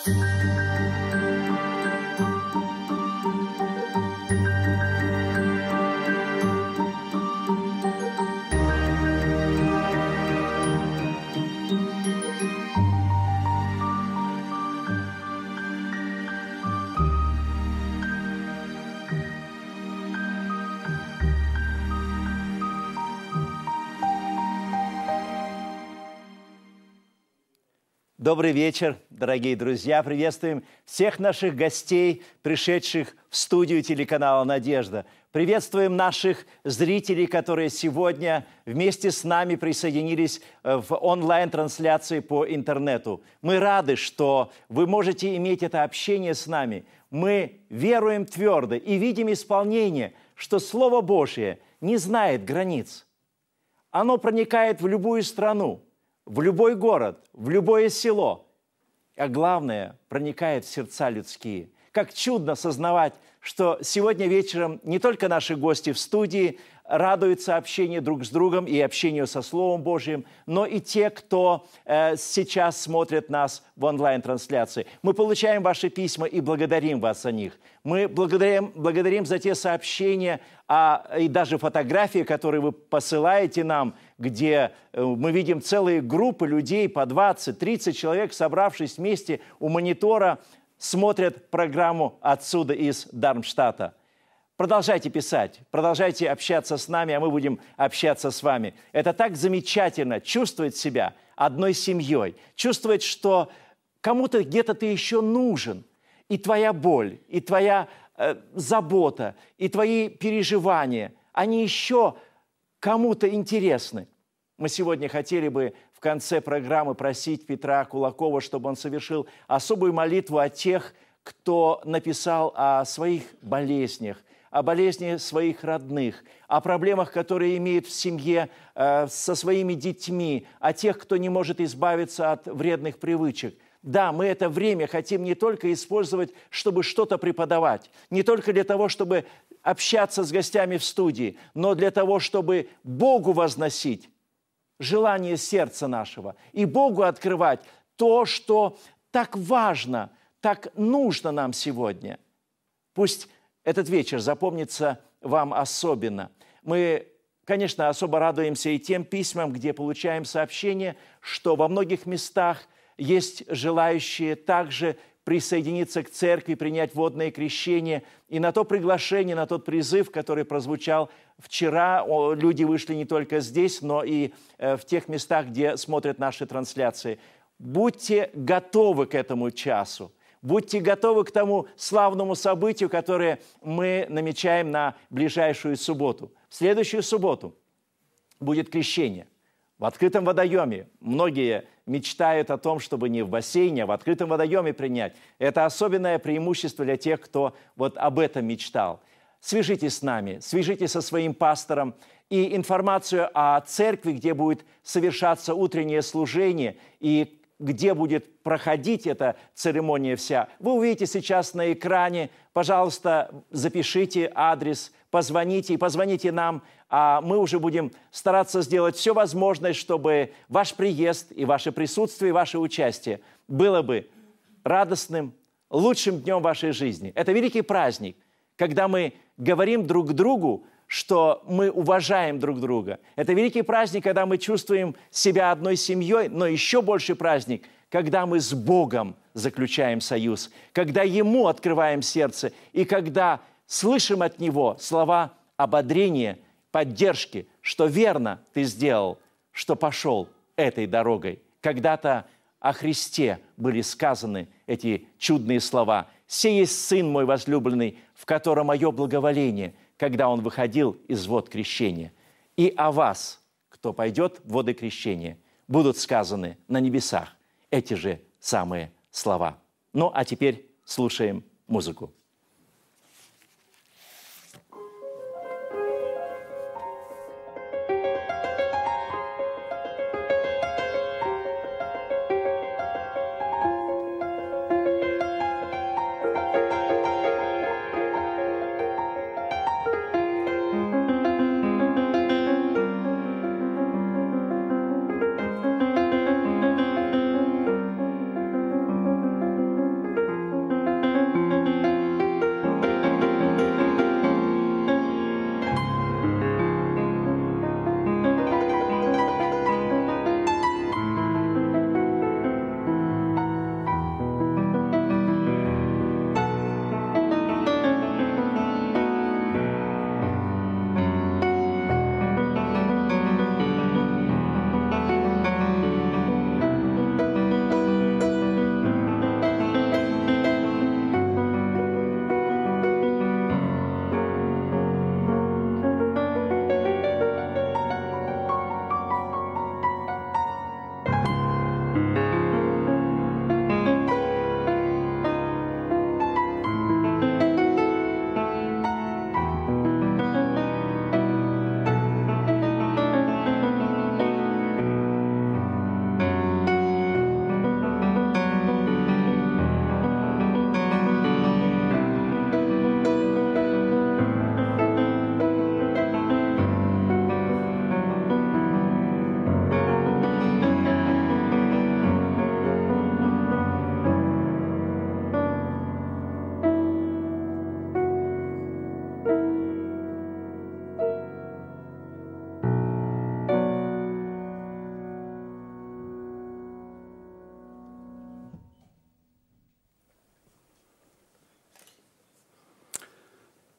Добрый вечер, дорогие друзья. Приветствуем всех наших гостей, пришедших в студию телеканала «Надежда». Приветствуем наших зрителей, которые сегодня вместе с нами присоединились в онлайн-трансляции по интернету. Мы рады, что вы можете иметь это общение с нами. Мы веруем твердо и видим исполнение, что Слово Божье не знает границ. Оно проникает в любую страну, в любой город, в любое село, а главное, проникает в сердца людские. Как чудно сознавать, что сегодня вечером не только наши гости в студии радуются общению друг с другом и общению со Словом Божьим, но и те, кто сейчас смотрит нас в онлайн-трансляции. Мы получаем ваши письма и благодарим вас за них. Мы благодарим за те сообщения и даже фотографии, которые вы посылаете нам, где мы видим целые группы людей, по 20-30 человек, собравшись вместе у монитора, смотрят программу отсюда из Дармштадта. Продолжайте писать, продолжайте общаться с нами, а мы будем общаться с вами. Это так замечательно, чувствовать себя одной семьей, чувствовать, что кому-то где-то ты еще нужен. И твоя боль, и твоя забота, и твои переживания, они еще кому-то интересны. Мы сегодня хотели бы в конце программы просить Петра Кулакова, чтобы он совершил особую молитву о тех, кто написал о своих болезнях, о болезни своих родных, о проблемах, которые имеют в семье со своими детьми, о тех, кто не может избавиться от вредных привычек. Да, мы это время хотим не только использовать, чтобы что-то преподавать, не только для того, чтобы общаться с гостями в студии, но для того, чтобы Богу возносить желание сердца нашего и Богу открывать то, что так важно, так нужно нам сегодня. Пусть этот вечер запомнится вам особенно. Мы, конечно, особо радуемся и тем письмам, где получаем сообщение, что во многих местах есть желающие также присоединиться к церкви, принять водное крещение. И на то приглашение, на тот призыв, который прозвучал вчера, люди вышли не только здесь, но и в тех местах, где смотрят наши трансляции. Будьте готовы к этому часу. Будьте готовы к тому славному событию, которое мы намечаем на ближайшую субботу. В следующую субботу будет крещение в открытом водоеме. Многие мечтают о том, чтобы не в бассейне, а в открытом водоеме принять. Это особенное преимущество для тех, кто вот об этом мечтал. Свяжитесь с нами, свяжитесь со своим пастором. И информацию о церкви, где будет совершаться утреннее служение и где будет проходить эта церемония вся, вы увидите сейчас на экране. Пожалуйста, запишите адрес, позвоните и позвоните нам, а мы уже будем стараться сделать все возможное, чтобы ваш приезд и ваше присутствие, и ваше участие было бы радостным, лучшим днем вашей жизни. Это великий праздник, когда мы говорим друг другу, что мы уважаем друг друга. Это великий праздник, когда мы чувствуем себя одной семьей, но еще больше праздник, когда мы с Богом заключаем союз, когда Ему открываем сердце и когда слышим от Него слова ободрения, поддержки, что верно ты сделал, что пошел этой дорогой. Когда-то о Христе были сказаны эти чудные слова. «Сей есть Сын мой возлюбленный, в котором мое благоволение», когда Он выходил из вод крещения. И о вас, кто пойдет в воды крещения, будут сказаны на небесах эти же самые слова. Ну, а теперь слушаем музыку.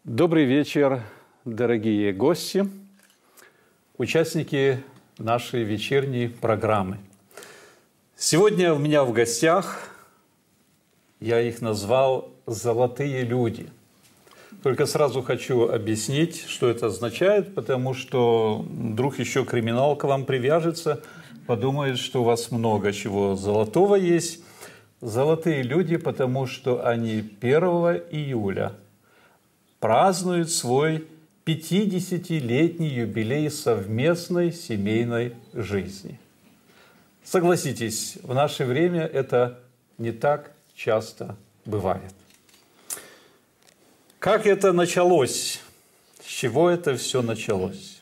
Добрый вечер, дорогие гости, участники нашей вечерней программы. Сегодня у меня в гостях, я их назвал «золотые люди». Только сразу хочу объяснить, что это означает, потому что вдруг еще криминал к вам привяжется, подумает, что у вас много чего золотого есть. Золотые люди, потому что они 1 июля празднуют свой 50-летний юбилей совместной семейной жизни. Согласитесь, в наше время это не так часто бывает. Как это началось? С чего это все началось?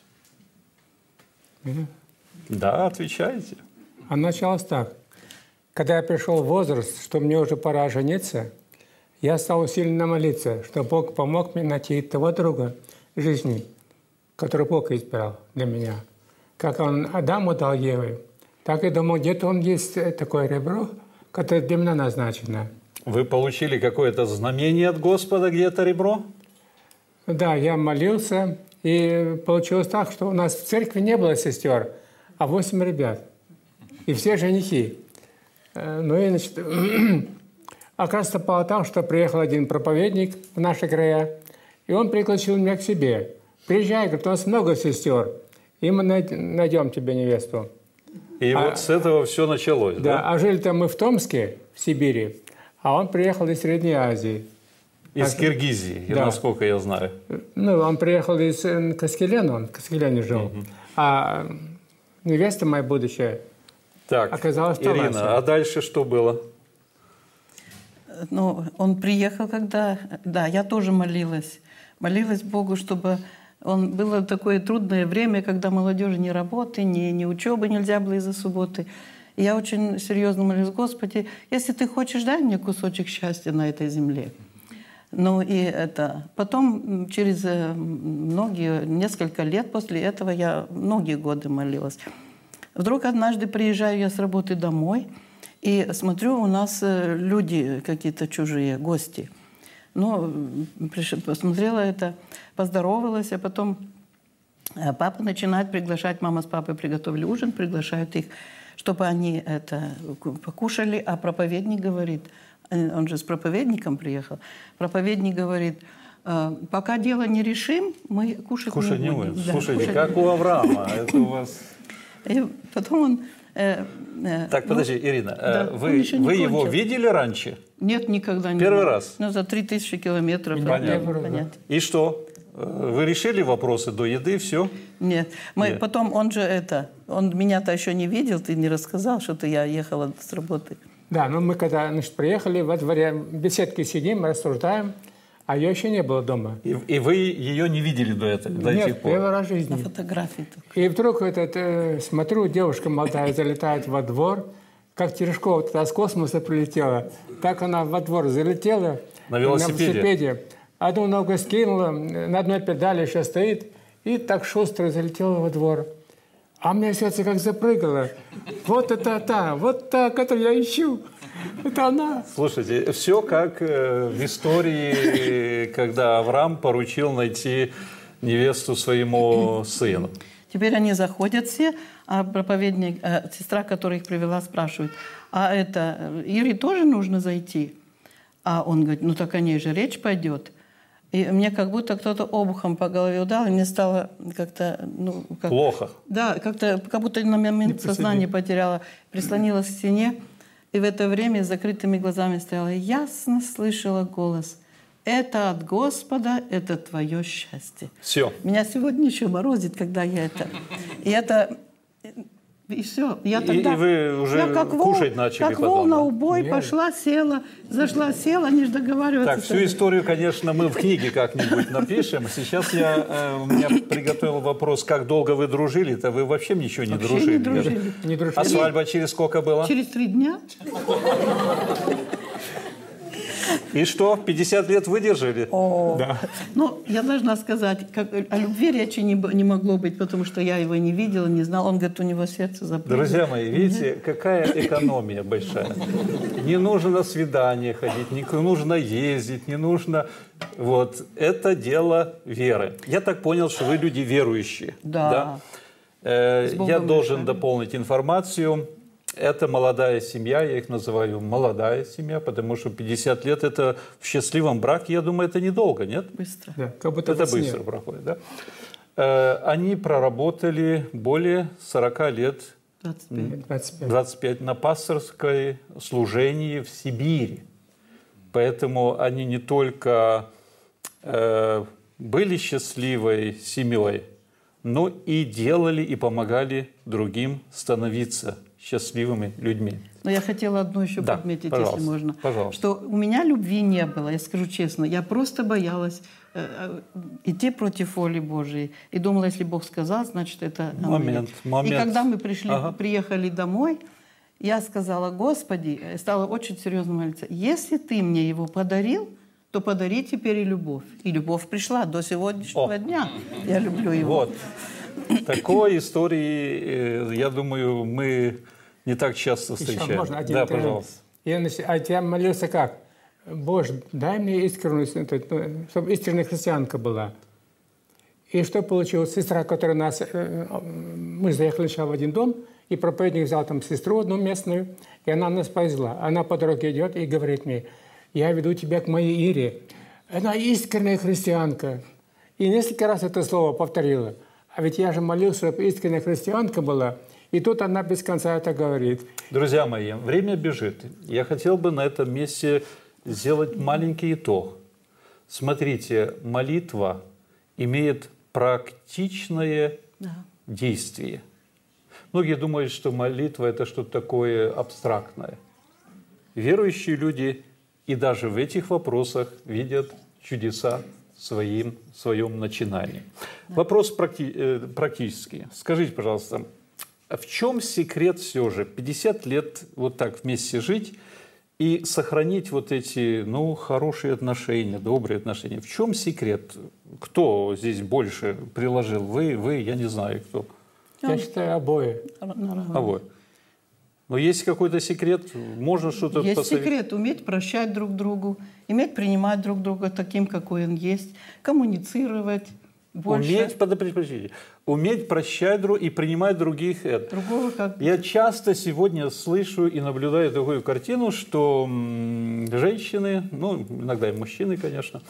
Да, отвечайте. А началось так. Когда я пришел в возраст, что мне уже пора жениться, я стал усиленно молиться, что Бог помог мне найти того друга жизни, который Бог избрал для меня. Как Он Адаму дал Еве, так и думал, где-то он есть такое ребро, которое для меня назначено. Вы получили какое-то знамение от Господа, где это ребро? Да, я молился, и получилось так, что у нас в церкви не было сестер, а 8 ребят. И все женихи. Ну и, значит, оказывается, попало так, что приехал один проповедник в наши края, и он пригласил меня к себе. Приезжай, говорит, у нас много сестер, и мы найдем тебе невесту. И вот с этого все началось, да? Да, а жили-то мы в Томске, в Сибири, а он приехал из Средней Азии. Из Киргизии, да. Насколько я знаю. Ну, он приехал из Каскеляна, он в Каскеляне жил. А невеста моя будущая оказалась в Таласе. Ирина, а дальше что было? Ну, он приехал, когда... Да, я тоже молилась. Молилась Богу, чтобы... Было такое трудное время, когда молодежи ни работы, ни учебы нельзя было из-за субботы. И я очень серьезно молилась: Господи, если Ты хочешь, дай мне кусочек счастья на этой земле. Ну и это... Потом, через несколько лет после этого, я многие годы молилась. Вдруг однажды приезжаю я с работы домой, и смотрю, у нас люди какие-то чужие, гости. Ну, посмотрела это, поздоровалась, а потом папа начинает приглашать, мама с папой приготовили ужин, приглашают их, чтобы они это покушали, а проповедник говорит, он же с проповедником приехал, проповедник говорит: пока дело не решим, мы кушать не будем. Да, слушайте, как у Авраама, это у вас... И потом он... Так, подожди, Ирина, да, вы его видели раньше? Нет, никогда не. Первый раз? Ну, за 3000 километров. Понятно. И что? Вы решили вопросы до еды, все? Нет. Потом он меня-то еще не видел, ты не рассказал, что я ехала с работы. Да, но мы когда, значит, приехали, во дворе в беседке сидим, рассуждаем, а ее еще не было дома. И вы ее не видели до этого? Нет, первый раз в жизни. На фотографии только. И вдруг смотрю, девушка молодая залетает во двор, как Терешкова тогда с космоса прилетела, так она во двор залетела. На велосипеде. Одну ногу скинула, на одной педали еще стоит, и так шустро залетела во двор. А у меня сердце как запрыгало. Вот это та, которую я ищу. Это она. Слушайте, все как в истории, когда Авраам поручил найти невесту своему сыну. Теперь они заходят все, а проповедник, сестра, которая их привела, спрашивает: а это Ире тоже нужно зайти? А он говорит: ну так о ней же речь пойдет. И мне как будто кто-то обухом по голове ударил, и мне стало как-то... плохо. Да, как будто на момент сознание потеряла, прислонилась к стене, и в это время с закрытыми глазами стояла, и ясно слышала голос: это от Господа, это твое счастье. Все. Меня сегодня еще морозит, когда я это... И все. Я тогда, и вы уже кушать начали как потом? Как вол на убой, пошла, села, зашла, села, не ж договариваться. Так, всю историю, конечно, мы в книге как-нибудь напишем. Сейчас у меня приготовил вопрос: как долго вы дружили-то? Вы вообще ничего не дружили? Не дружили. А свадьба через сколько была? Через 3 дня. И что, 50 лет выдержали? Да. Ну, я должна сказать, о любви речи не могло быть, потому что я его не видела, не знала. Он говорит, у него сердце запрыгало. Друзья мои, видите, какая экономия большая. Не нужно на свидание ходить, не нужно ездить, не нужно... Вот, это дело веры. Я так понял, что вы люди верующие. Да. Я должен дополнить информацию. Это молодая семья, я их называю молодая семья, потому что 50 лет это в счастливом браке, я думаю, это недолго, нет? Быстро. Да, как будто Это быстро проходит, да? Они проработали более 40 лет, 25 на пасторской служении в Сибири. Поэтому они не только были счастливой семьей, но и делали и помогали другим становиться счастливыми людьми. Но я хотела одно еще подметить, если можно. Пожалуйста. Что у меня любви не было, я скажу честно. Я просто боялась идти против воли Божией. И думала, если Бог сказал, значит, это... Момент. И когда мы приехали домой, я сказала, Господи, стала очень серьезно молиться, если Ты мне его подарил, то подари теперь и любовь. И любовь пришла до сегодняшнего дня. Я люблю его. Вот. Такой истории, я думаю, мы не так часто встречаем. Еще можно один да, момент. пожалуйста. Я молился как? Боже, дай мне искренность, чтобы истинная христианка была. И что получилось? Сестра, которая нас... Мы заехали сначала в один дом, и проповедник взял там сестру одну местную, и она нас повезла. Она по дороге идет и говорит мне, я веду тебя к моей Ире. Она искренняя христианка. И несколько раз это слово повторила. А ведь я же молился, чтобы искренняя христианка была. И тут она без конца это говорит. Друзья мои, время бежит. Я хотел бы на этом месте сделать маленький итог. Смотрите, молитва имеет практичное действие. Многие думают, что молитва – это что-то такое абстрактное. Верующие люди и даже в этих вопросах видят чудеса в своем начинании. Вопрос практический. Скажите, пожалуйста, а в чем секрет все же 50 лет вот так вместе жить и сохранить вот эти, хорошие отношения, добрые отношения? В чем секрет? Кто здесь больше приложил? Вы, я не знаю кто. Я считаю, обои. Обои. Но есть какой-то секрет? Можно что-то Есть посоветовать? секрет. Уметь прощать друг другу, уметь принимать друг друга таким, какой он есть, коммуницировать больше. Уметь прощать и принимать других. Другого как... Я часто сегодня слышу и наблюдаю такую картину, что женщины, иногда и мужчины, конечно,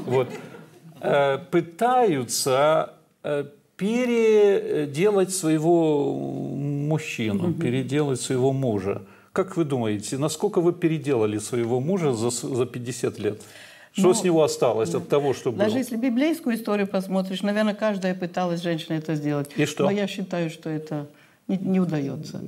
пытаются переделать своего мужчину, переделать своего мужа. Как вы думаете, насколько вы переделали своего мужа за 50 лет? Что с него осталось от того, что было? Даже если библейскую историю посмотришь, наверное, каждая пыталась женщина это сделать. И что? Но я считаю, что это не удается.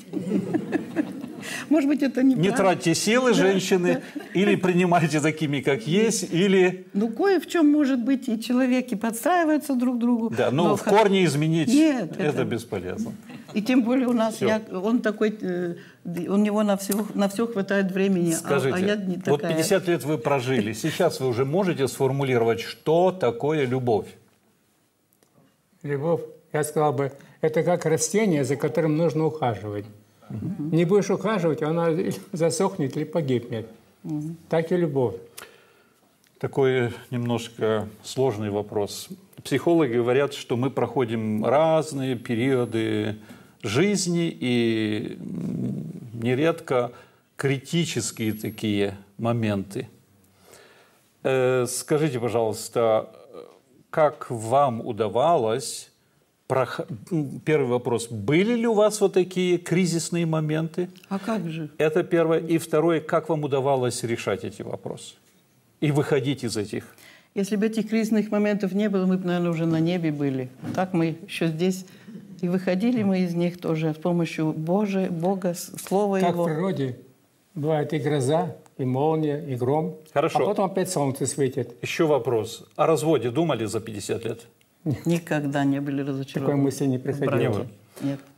Может быть, это не тратьте силы, женщины, или принимайте такими, как есть, или... кое в чем может быть, и человеки подстраиваются друг к другу. Да, но в корне изменить это бесполезно. И тем более у нас, он такой, у него на все хватает времени, Скажите, а я не такая. Вот 50 лет вы прожили, сейчас вы уже можете сформулировать, что такое любовь? Любовь, я сказал бы, это как растение, за которым нужно ухаживать. Не будешь ухаживать, она засохнет или погибнет. Так и любовь. Такой немножко сложный вопрос. Психологи говорят, что мы проходим разные периоды жизни и нередко критические такие моменты. Скажите, пожалуйста, как вам удавалось... Первый вопрос. Были ли у вас вот такие кризисные моменты? А как же? Это первое. И второе. Как вам удавалось решать эти вопросы? И выходить из этих? Если бы этих кризисных моментов не было, мы бы, наверное, уже на небе были. Так мы еще здесь. И выходили мы из них тоже с помощью Бога, Слова Его. Его. Как в природе бывает и гроза, и молния, и гром. Хорошо. А потом опять солнце светит. Еще вопрос. О разводе думали за 50 лет? Никогда не были разочарованы. Такой мысли не приходило. Нет.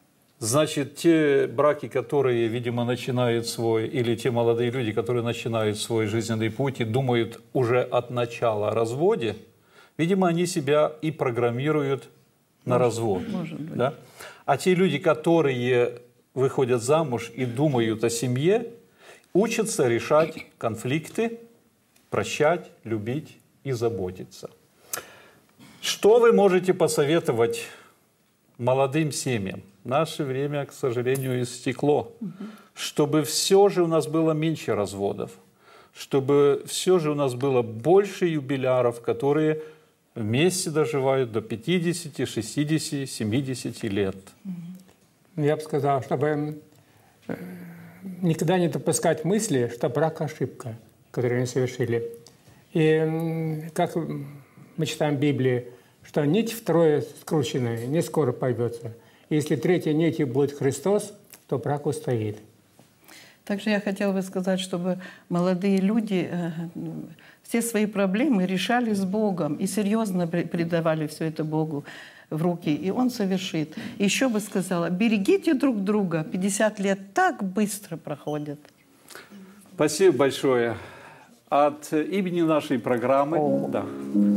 Значит, те браки, которые, видимо, начинают свой, или те молодые люди, которые начинают свой жизненный путь и думают уже от начала о разводе, видимо, они себя и программируют на развод. Может быть. Да? А те люди, которые выходят замуж и думают о семье, учатся решать конфликты, прощать, любить и заботиться. Что вы можете посоветовать молодым семьям? Наше время, к сожалению, истекло. Чтобы все же у нас было меньше разводов, чтобы все же у нас было больше юбиляров, которые вместе доживают до 50, 60, 70 лет. Я бы сказал, чтобы никогда не допускать мысли, что брак – ошибка, которую они совершили. И как мы читаем в Библии, что нить втрое скрученная не скоро пойдется. И если третья нить будет Христос, то брак устоит. Также я хотела бы сказать, чтобы молодые люди все свои проблемы решали с Богом и серьезно предавали все это Богу в руки, и Он совершит. Еще бы сказала, берегите друг друга, 50 лет так быстро проходят. Спасибо большое. От имени нашей программы... Да.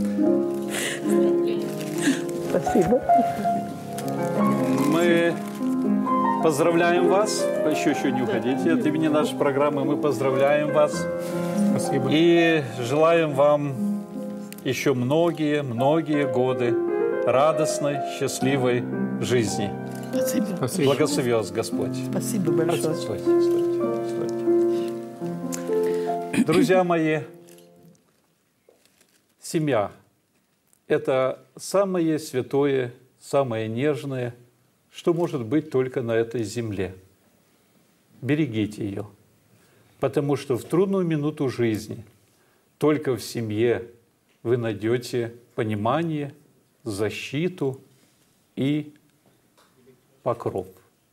Спасибо. Мы поздравляем вас. Еще не уходите. От имени нашей программы мы поздравляем вас. Спасибо. И желаем вам еще многие годы радостной, счастливой жизни. Спасибо. Спасибо. Благослови вас Господь. Спасибо большое. Стойте. Друзья мои, семья – это самое святое, самое нежное, что может быть только на этой земле. Берегите ее, потому что в трудную минуту жизни только в семье вы найдете понимание, защиту и покров.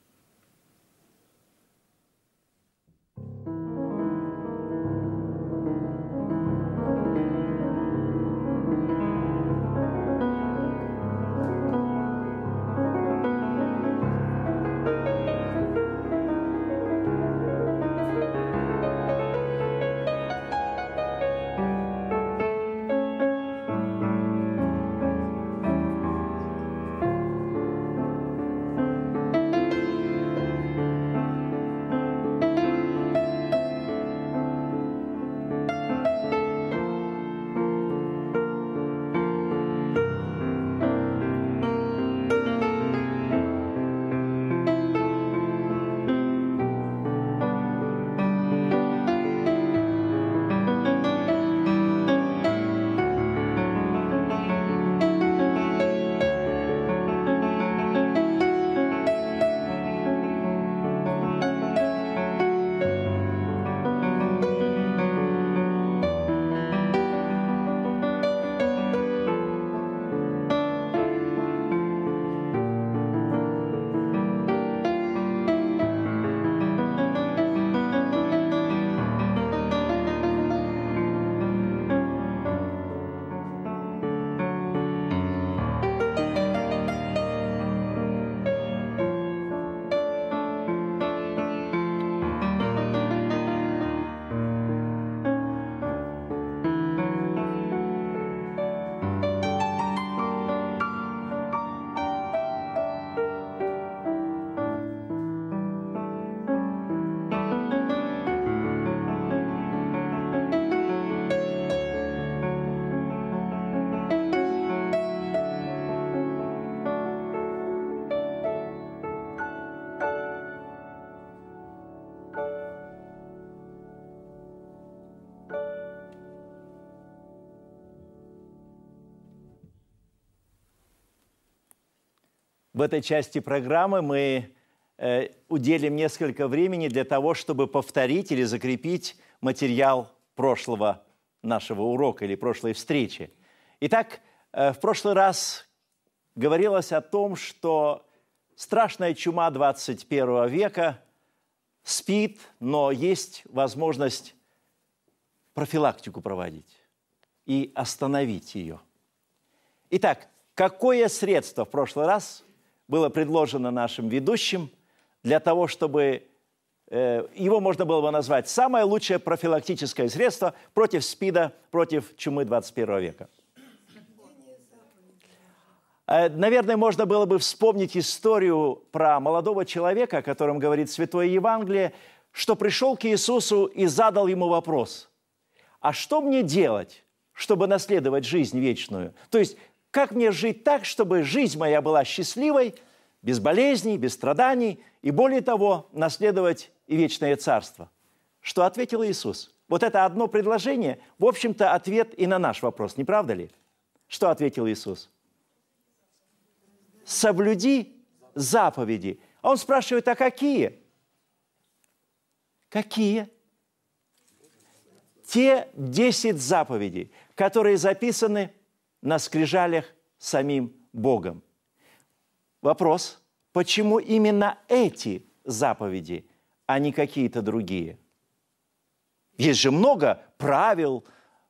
В этой части программы мы уделим несколько времени для того, чтобы повторить или закрепить материал прошлого нашего урока или прошлой встречи. Итак, в прошлый раз говорилось о том, что страшная чума 21 века спит, но есть возможность профилактику проводить и остановить ее. Итак, какое средство в прошлый раз было предложено нашим ведущим для того, чтобы его можно было бы назвать самое лучшее профилактическое средство против СПИДа, против чумы 21 века. Наверное, можно было бы вспомнить историю про молодого человека, о котором говорит Святое Евангелие, что пришел к Иисусу и задал ему вопрос: «А что мне делать, чтобы наследовать жизнь вечную?» То есть, как мне жить так, чтобы жизнь моя была счастливой, без болезней, без страданий, и более того, наследовать и вечное царство? Что ответил Иисус? Вот это одно предложение, в общем-то, ответ и на наш вопрос, не правда ли? Что ответил Иисус? «Соблюди заповеди». А он спрашивает, а какие? Какие? Те 10 заповедей, которые записаны на скрижалях самим Богом. Вопрос, почему именно эти заповеди, а не какие-то другие? Есть же много правил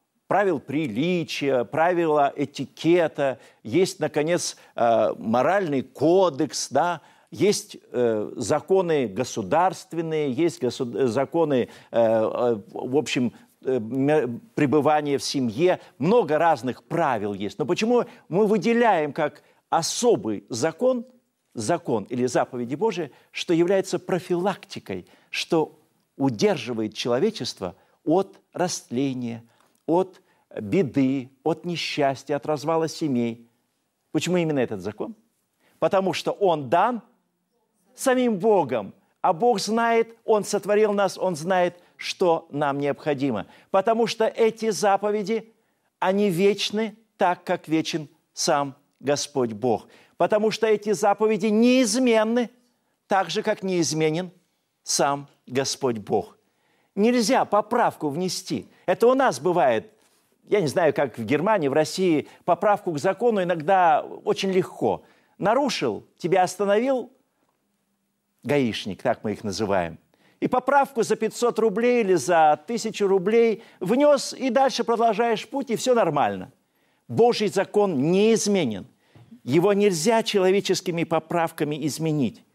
приличия, правила этикета, есть, наконец, моральный кодекс, да? Есть законы государственные, есть законы, в общем, пребывания в семье, много разных правил есть. Но почему мы выделяем как особый закон или заповеди Божии, что является профилактикой, что удерживает человечество от растления, от беды, от несчастья, от развала семей? Почему именно этот закон? Потому что он дан самим Богом, а Бог знает, Он сотворил нас, Он знает, что нам необходимо. Потому что эти заповеди, они вечны, так, как вечен сам Господь Бог. Потому что эти заповеди неизменны, так же, как неизменен сам Господь Бог. Нельзя поправку внести. Это у нас бывает, я не знаю, как в Германии, в России, поправку к закону иногда очень легко. Нарушил, тебя остановил гаишник, так мы их называем, и поправку за 500 рублей или за 1000 рублей внес, и дальше продолжаешь путь, и все нормально. Божий закон неизменен. Его нельзя человеческими поправками изменить.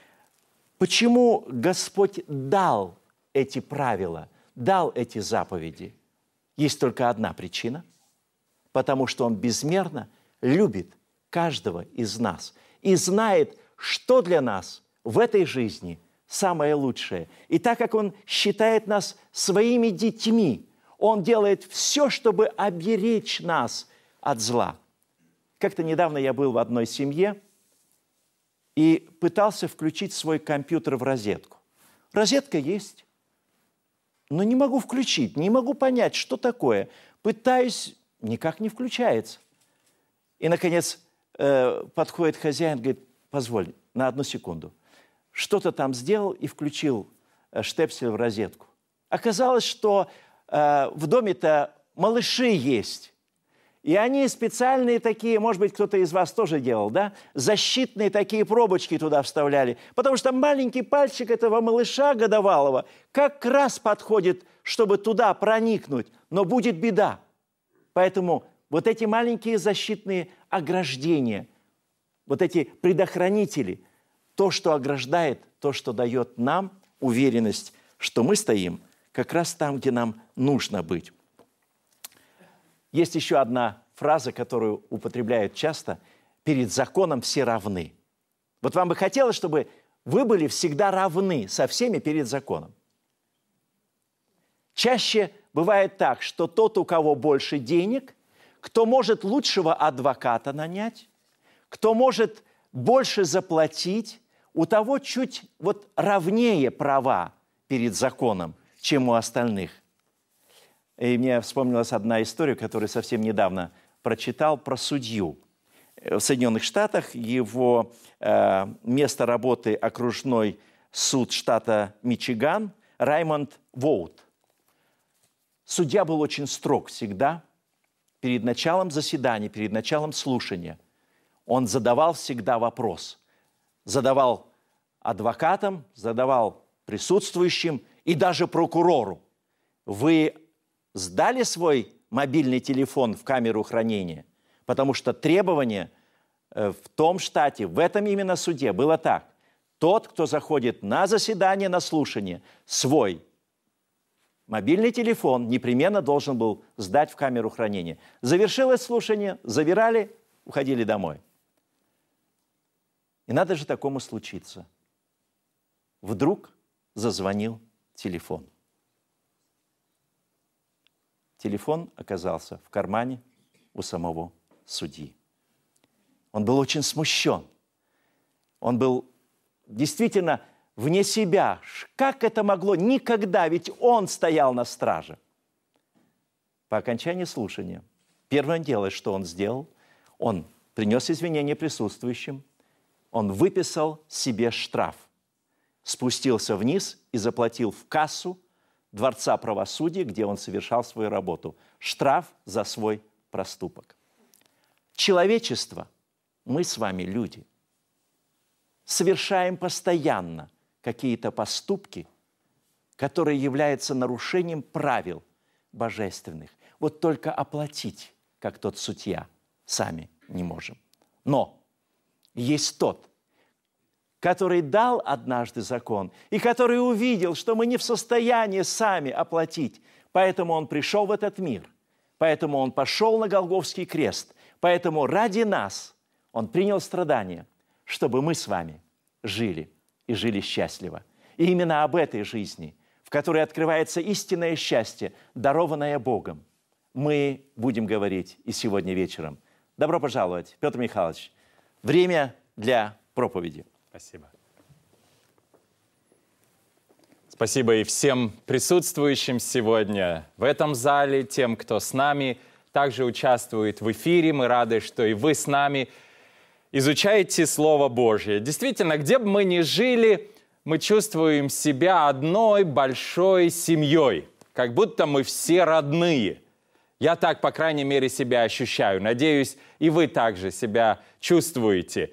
Почему Господь дал эти правила, дал эти заповеди? Есть только одна причина. Потому что Он безмерно любит каждого из нас и знает, что для нас в этой жизни самое лучшее. И так как Он считает нас своими детьми, Он делает все, чтобы оберечь нас от зла. Как-то недавно я был в одной семье и пытался включить свой компьютер в розетку. Розетка есть, но не могу включить, не могу понять, что такое. Пытаюсь, никак не включается. И, наконец, подходит хозяин, говорит: позволь, на 1 секунду. Что-то там сделал и включил штепсель в розетку. Оказалось, что в доме-то малыши есть. И они специальные такие, может быть, кто-то из вас тоже делал, да? Защитные такие пробочки туда вставляли. Потому что маленький пальчик этого малыша годовалого как раз подходит, чтобы туда проникнуть. Но будет беда. Поэтому вот эти маленькие защитные ограждения, вот эти предохранители, то, что ограждает, то, что дает нам уверенность, что мы стоим как раз там, где нам нужно быть. Есть еще одна фраза, которую употребляют часто: перед законом все равны. Вот вам бы хотелось, чтобы вы были всегда равны со всеми перед законом. Чаще бывает так, что тот, у кого больше денег, кто может лучшего адвоката нанять, кто может больше заплатить, у того чуть равнее права перед законом, чем у остальных. И мне вспомнилась одна история, которую совсем недавно прочитал, про судью. В Соединенных Штатах его место работы окружной суд штата Мичиган, Раймонд Воут. Судья был очень строг всегда. Перед началом заседания, перед началом слушания он задавал всегда вопрос. Задавал адвокатам, задавал присутствующим и даже прокурору: вы сдали свой мобильный телефон в камеру хранения? Потому что требование в том штате, в этом именно суде было так: Тот, кто заходит на заседание, на слушание, свой мобильный телефон непременно должен был сдать в камеру хранения. Завершилось слушание, забирали, уходили домой. И надо же такому случиться. Вдруг зазвонил телефон. Телефон оказался в кармане у самого судьи. Он был очень смущен. Он был действительно вне себя. Как это могло? Никогда, ведь он стоял на страже. По окончании слушания, первое дело, что он сделал, он принес извинения присутствующим, он выписал себе штраф, спустился вниз и заплатил в кассу Дворца правосудия, где он совершал свою работу. Штраф за свой проступок. Человечество, мы с вами люди, совершаем постоянно какие-то поступки, которые являются нарушением правил божественных. Вот только оплатить, как тот судья, сами не можем. Но есть тот, который дал однажды закон и который увидел, что мы не в состоянии сами оплатить. Поэтому он пришел в этот мир, поэтому он пошел на Голгофский крест, поэтому ради нас он принял страдания, чтобы мы с вами жили и жили счастливо. И именно об этой жизни, в которой открывается истинное счастье, дарованное Богом, мы будем говорить и сегодня вечером. Добро пожаловать, Петр Михайлович. Время для проповеди. Спасибо. Спасибо и всем присутствующим сегодня в этом зале, тем, кто с нами также участвует в эфире. Мы рады, что и вы с нами изучаете Слово Божье. Действительно, где бы мы ни жили, мы чувствуем себя одной большой семьей, как будто мы все родные. Я так, по крайней мере, себя ощущаю. Надеюсь, и вы также себя чувствуете.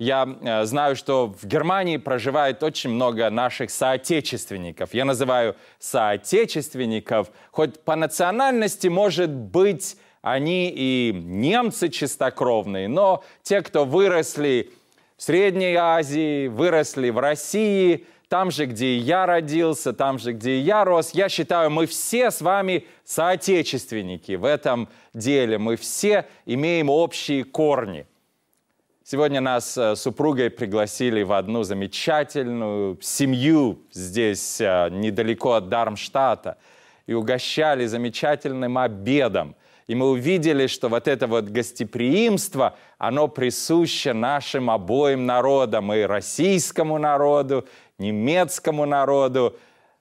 Я знаю, что в Германии проживает очень много наших соотечественников. Я называю соотечественников, хоть по национальности, может быть, они и немцы чистокровные, но те, кто выросли в Средней Азии, выросли в России, там же, где и я родился, там же, где и я рос, я считаю, мы все с вами соотечественники в этом деле. Мы все имеем общие корни. Сегодня нас с супругой пригласили в одну замечательную семью здесь, недалеко от Дармштадта, и угощали замечательным обедом. И мы увидели, что вот это вот гостеприимство, оно присуще нашим обоим народам, и российскому народу, немецкому народу.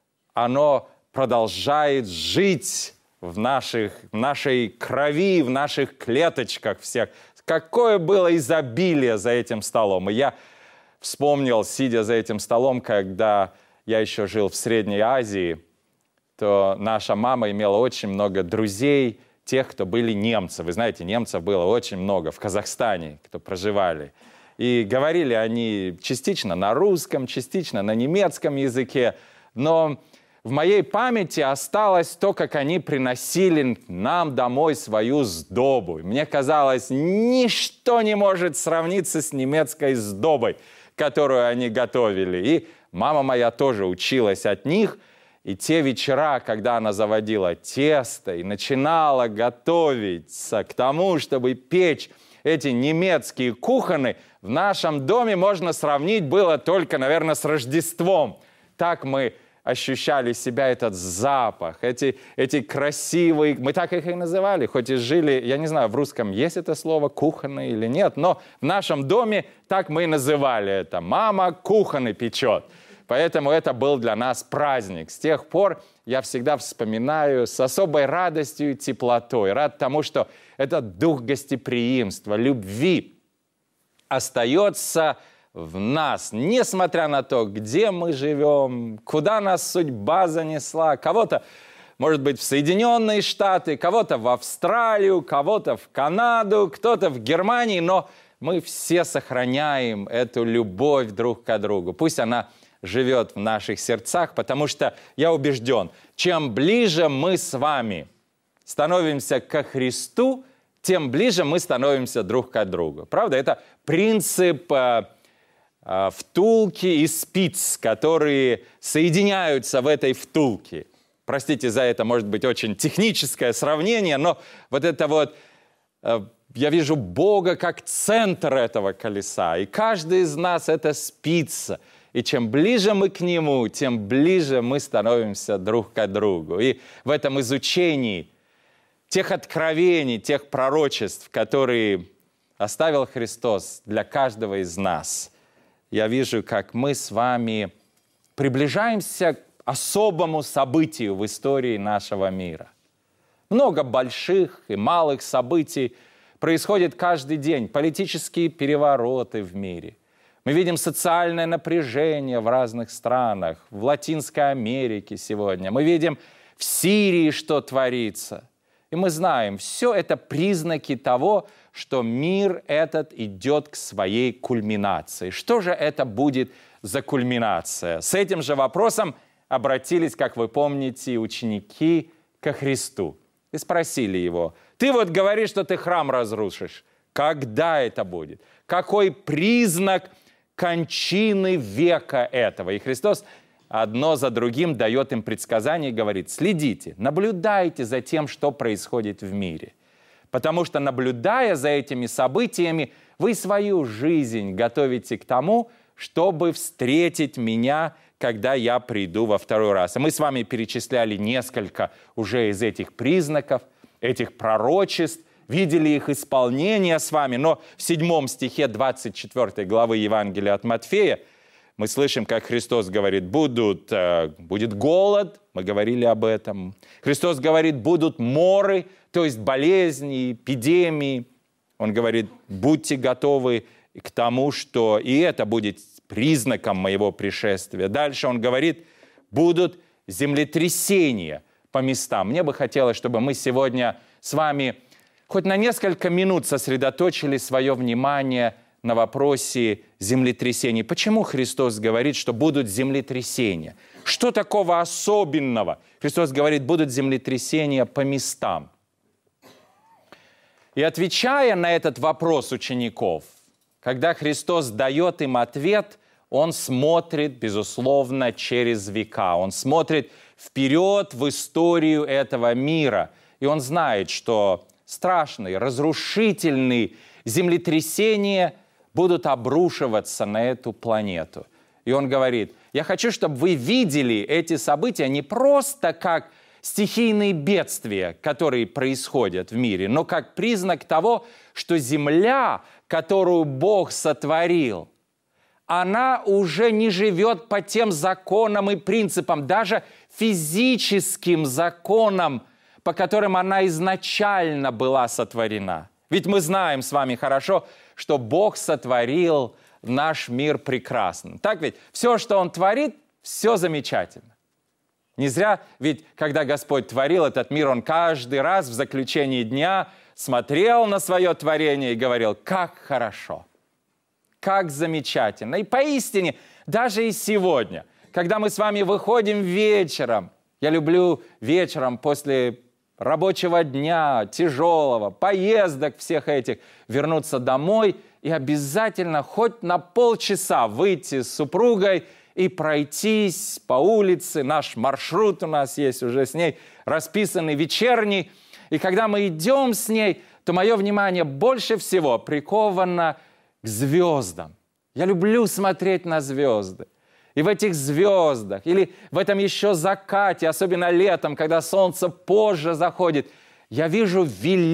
Оно продолжает жить в нашей крови, в наших клеточках всех. Какое было изобилие за этим столом. И я вспомнил, сидя за этим столом, когда я еще жил в Средней Азии, то наша мама имела очень много друзей, тех, кто были немцы. Вы знаете, немцев было очень много в Казахстане, кто проживали. И говорили они частично на русском, частично на немецком языке. Но в моей памяти осталось то, как они приносили нам домой свою сдобу. Мне казалось, ничто не может сравниться с немецкой сдобой, которую они готовили. И мама моя тоже училась от них. И те вечера, когда она заводила тесто и начинала готовиться к тому, чтобы печь эти немецкие кухни, в нашем доме можно сравнить было только, наверное, с Рождеством. Так мы ощущали себя, этот запах, эти красивые, мы так их и называли, хоть и жили, я не знаю, в русском есть это слово кухонный или нет, но в нашем доме так мы и называли это. Мама кухонный печет. Поэтому это был для нас праздник. С тех пор я всегда вспоминаю с особой радостью и теплотой. Рад тому, что этот дух гостеприимства, любви остается в нас, несмотря на то, где мы живем, куда нас судьба занесла. Кого-то, может быть, в Соединенные Штаты, кого-то в Австралию, кого-то в Канаду, кто-то в Германии, но мы все сохраняем эту любовь друг к другу. Пусть она живет в наших сердцах, потому что я убежден, чем ближе мы с вами становимся ко Христу, тем ближе мы становимся друг к другу. Правда, это принцип втулки из спиц, которые соединяются в этой втулке. Простите за это, может быть, очень техническое сравнение, но вот это вот, я вижу Бога как центр этого колеса, и каждый из нас — это спица. И чем ближе мы к Нему, тем ближе мы становимся друг к другу. И в этом изучении тех откровений, тех пророчеств, которые оставил Христос для каждого из нас, я вижу, как мы с вами приближаемся к особому событию в истории нашего мира. Много больших и малых событий происходит каждый день. Политические перевороты в мире. Мы видим социальное напряжение в разных странах, в Латинской Америке сегодня. Мы видим в Сирии, что творится. И мы знаем, все это признаки того, что мир этот идет к своей кульминации. Что же это будет за кульминация? С этим же вопросом обратились, как вы помните, ученики ко Христу. И спросили его: ты вот говоришь, что ты храм разрушишь. Когда это будет? Какой признак кончины века этого? И Христос одно за другим дает им предсказание и говорит: следите, наблюдайте за тем, что происходит в мире. Потому что, наблюдая за этими событиями, вы свою жизнь готовите к тому, чтобы встретить меня, когда я приду во второй раз. И мы с вами перечисляли несколько уже из этих признаков, этих пророчеств, видели их исполнение с вами. Но в 7 стихе 24 главы Евангелия от Матфея мы слышим, как Христос говорит: будет голод, мы говорили об этом. Христос говорит: будут моры, то есть болезни, эпидемии. Он говорит: будьте готовы к тому, что и это будет признаком моего пришествия. Дальше он говорит: будут землетрясения по местам. Мне бы хотелось, чтобы мы сегодня с вами хоть на несколько минут сосредоточили свое внимание на вопросе землетрясений. Почему Христос говорит, что будут землетрясения? Что такого особенного? Христос говорит: будут землетрясения по местам. И отвечая на этот вопрос учеников, когда Христос дает им ответ, Он смотрит, безусловно, через века. Он смотрит вперед в историю этого мира. И Он знает, что страшные, разрушительные землетрясения будут обрушиваться на эту планету. И Он говорит: я хочу, чтобы вы видели эти события не просто как стихийные бедствия, которые происходят в мире, но как признак того, что земля, которую Бог сотворил, она уже не живет по тем законам и принципам, даже физическим законам, по которым она изначально была сотворена. Ведь мы знаем с вами хорошо, что Бог сотворил наш мир прекрасно. Так ведь? Все, что Он творит, все замечательно. Не зря, ведь когда Господь творил этот мир, Он каждый раз в заключении дня смотрел на свое творение и говорил: как хорошо, как замечательно. И поистине, даже и сегодня, когда мы с вами выходим вечером, я люблю вечером после рабочего дня, тяжелого, поездок всех этих, вернуться домой и обязательно хоть на полчаса выйти с супругой и пройтись по улице. Наш маршрут у нас есть уже с ней расписанный вечерний. И когда мы идем с ней, то мое внимание больше всего приковано к звездам. Я люблю смотреть на звезды. И в этих звездах, или в этом еще закате, особенно летом, когда солнце позже заходит, я вижу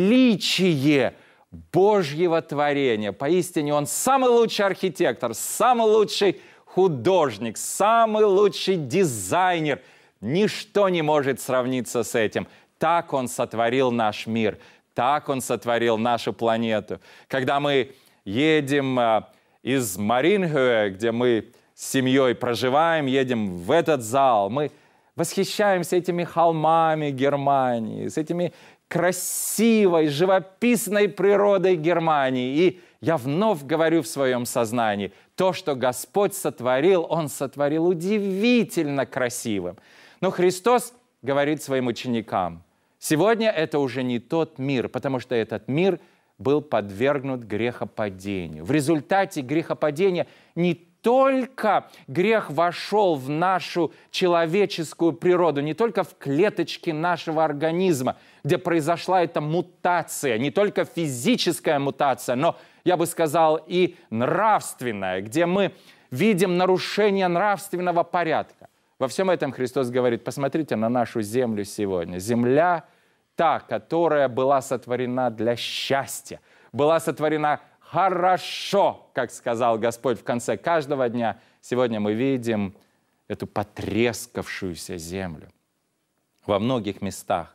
величие Божьего творения. Поистине Он самый лучший архитектор, самый лучший художник, самый лучший дизайнер. Ничто не может сравниться с этим. Так Он сотворил наш мир, так Он сотворил нашу планету. Когда мы едем из Мариенхöhe, где мы с семьей проживаем, едем в этот зал, мы восхищаемся этими холмами Германии, с этими красивой, живописной природой Германии. И я вновь говорю в своем сознании, то, что Господь сотворил, Он сотворил удивительно красивым. Но Христос говорит своим ученикам: сегодня это уже не тот мир, потому что этот мир был подвергнут грехопадению. В результате грехопадения не только грех вошел в нашу человеческую природу, не только в клеточки нашего организма, где произошла эта мутация, не только физическая мутация, но, я бы сказал, и нравственная, где мы видим нарушение нравственного порядка. Во всем этом Христос говорит: посмотрите на нашу землю сегодня. Земля та, которая была сотворена для счастья, была сотворена хорошо, как сказал Господь в конце каждого дня. Сегодня мы видим эту потрескавшуюся землю. Во многих местах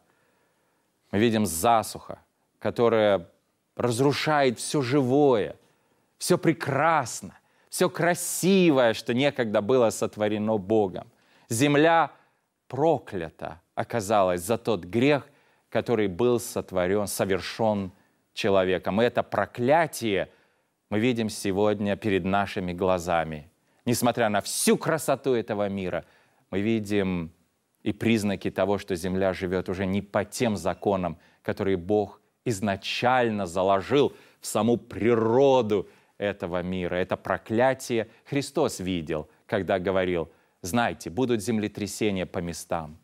мы видим засуха, которая разрушает все живое, все прекрасно, все красивое, что некогда было сотворено Богом. Земля проклята оказалась за тот грех, который был совершен человеком. И это проклятие мы видим сегодня перед нашими глазами. Несмотря на всю красоту этого мира, мы видим и признаки того, что земля живет уже не по тем законам, которые Бог изначально заложил в саму природу этого мира. Это проклятие Христос видел, когда говорил: знайте, будут землетрясения по местам.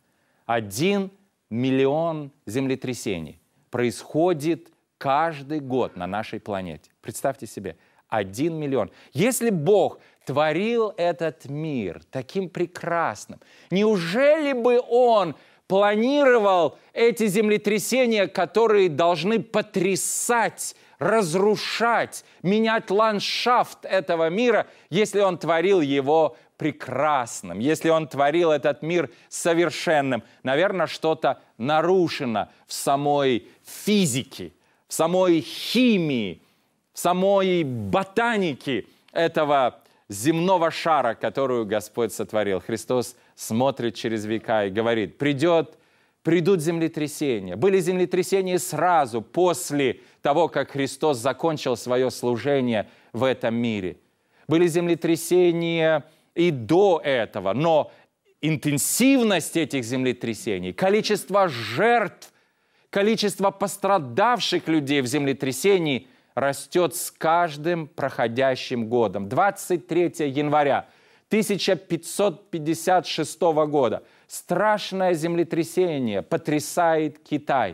1 миллион землетрясений происходит каждый год на нашей планете. Представьте себе, 1 миллион. Если Бог творил этот мир таким прекрасным, неужели бы Он планировал эти землетрясения, которые должны потрясать, разрушать, менять ландшафт этого мира, если Он творил его прекрасным, если Он творил этот мир совершенным? Наверное, что-то нарушено в самой физике, в самой химии, в самой ботанике этого земного шара, которую Господь сотворил. Христос смотрит через века и говорит: придут землетрясения. Были землетрясения сразу после того, как Христос закончил свое служение в этом мире. Были землетрясения и до этого, но интенсивность этих землетрясений, количество жертв, количество пострадавших людей в землетрясении растет с каждым проходящим годом. 23 января 1556 года страшное землетрясение потрясает Китай.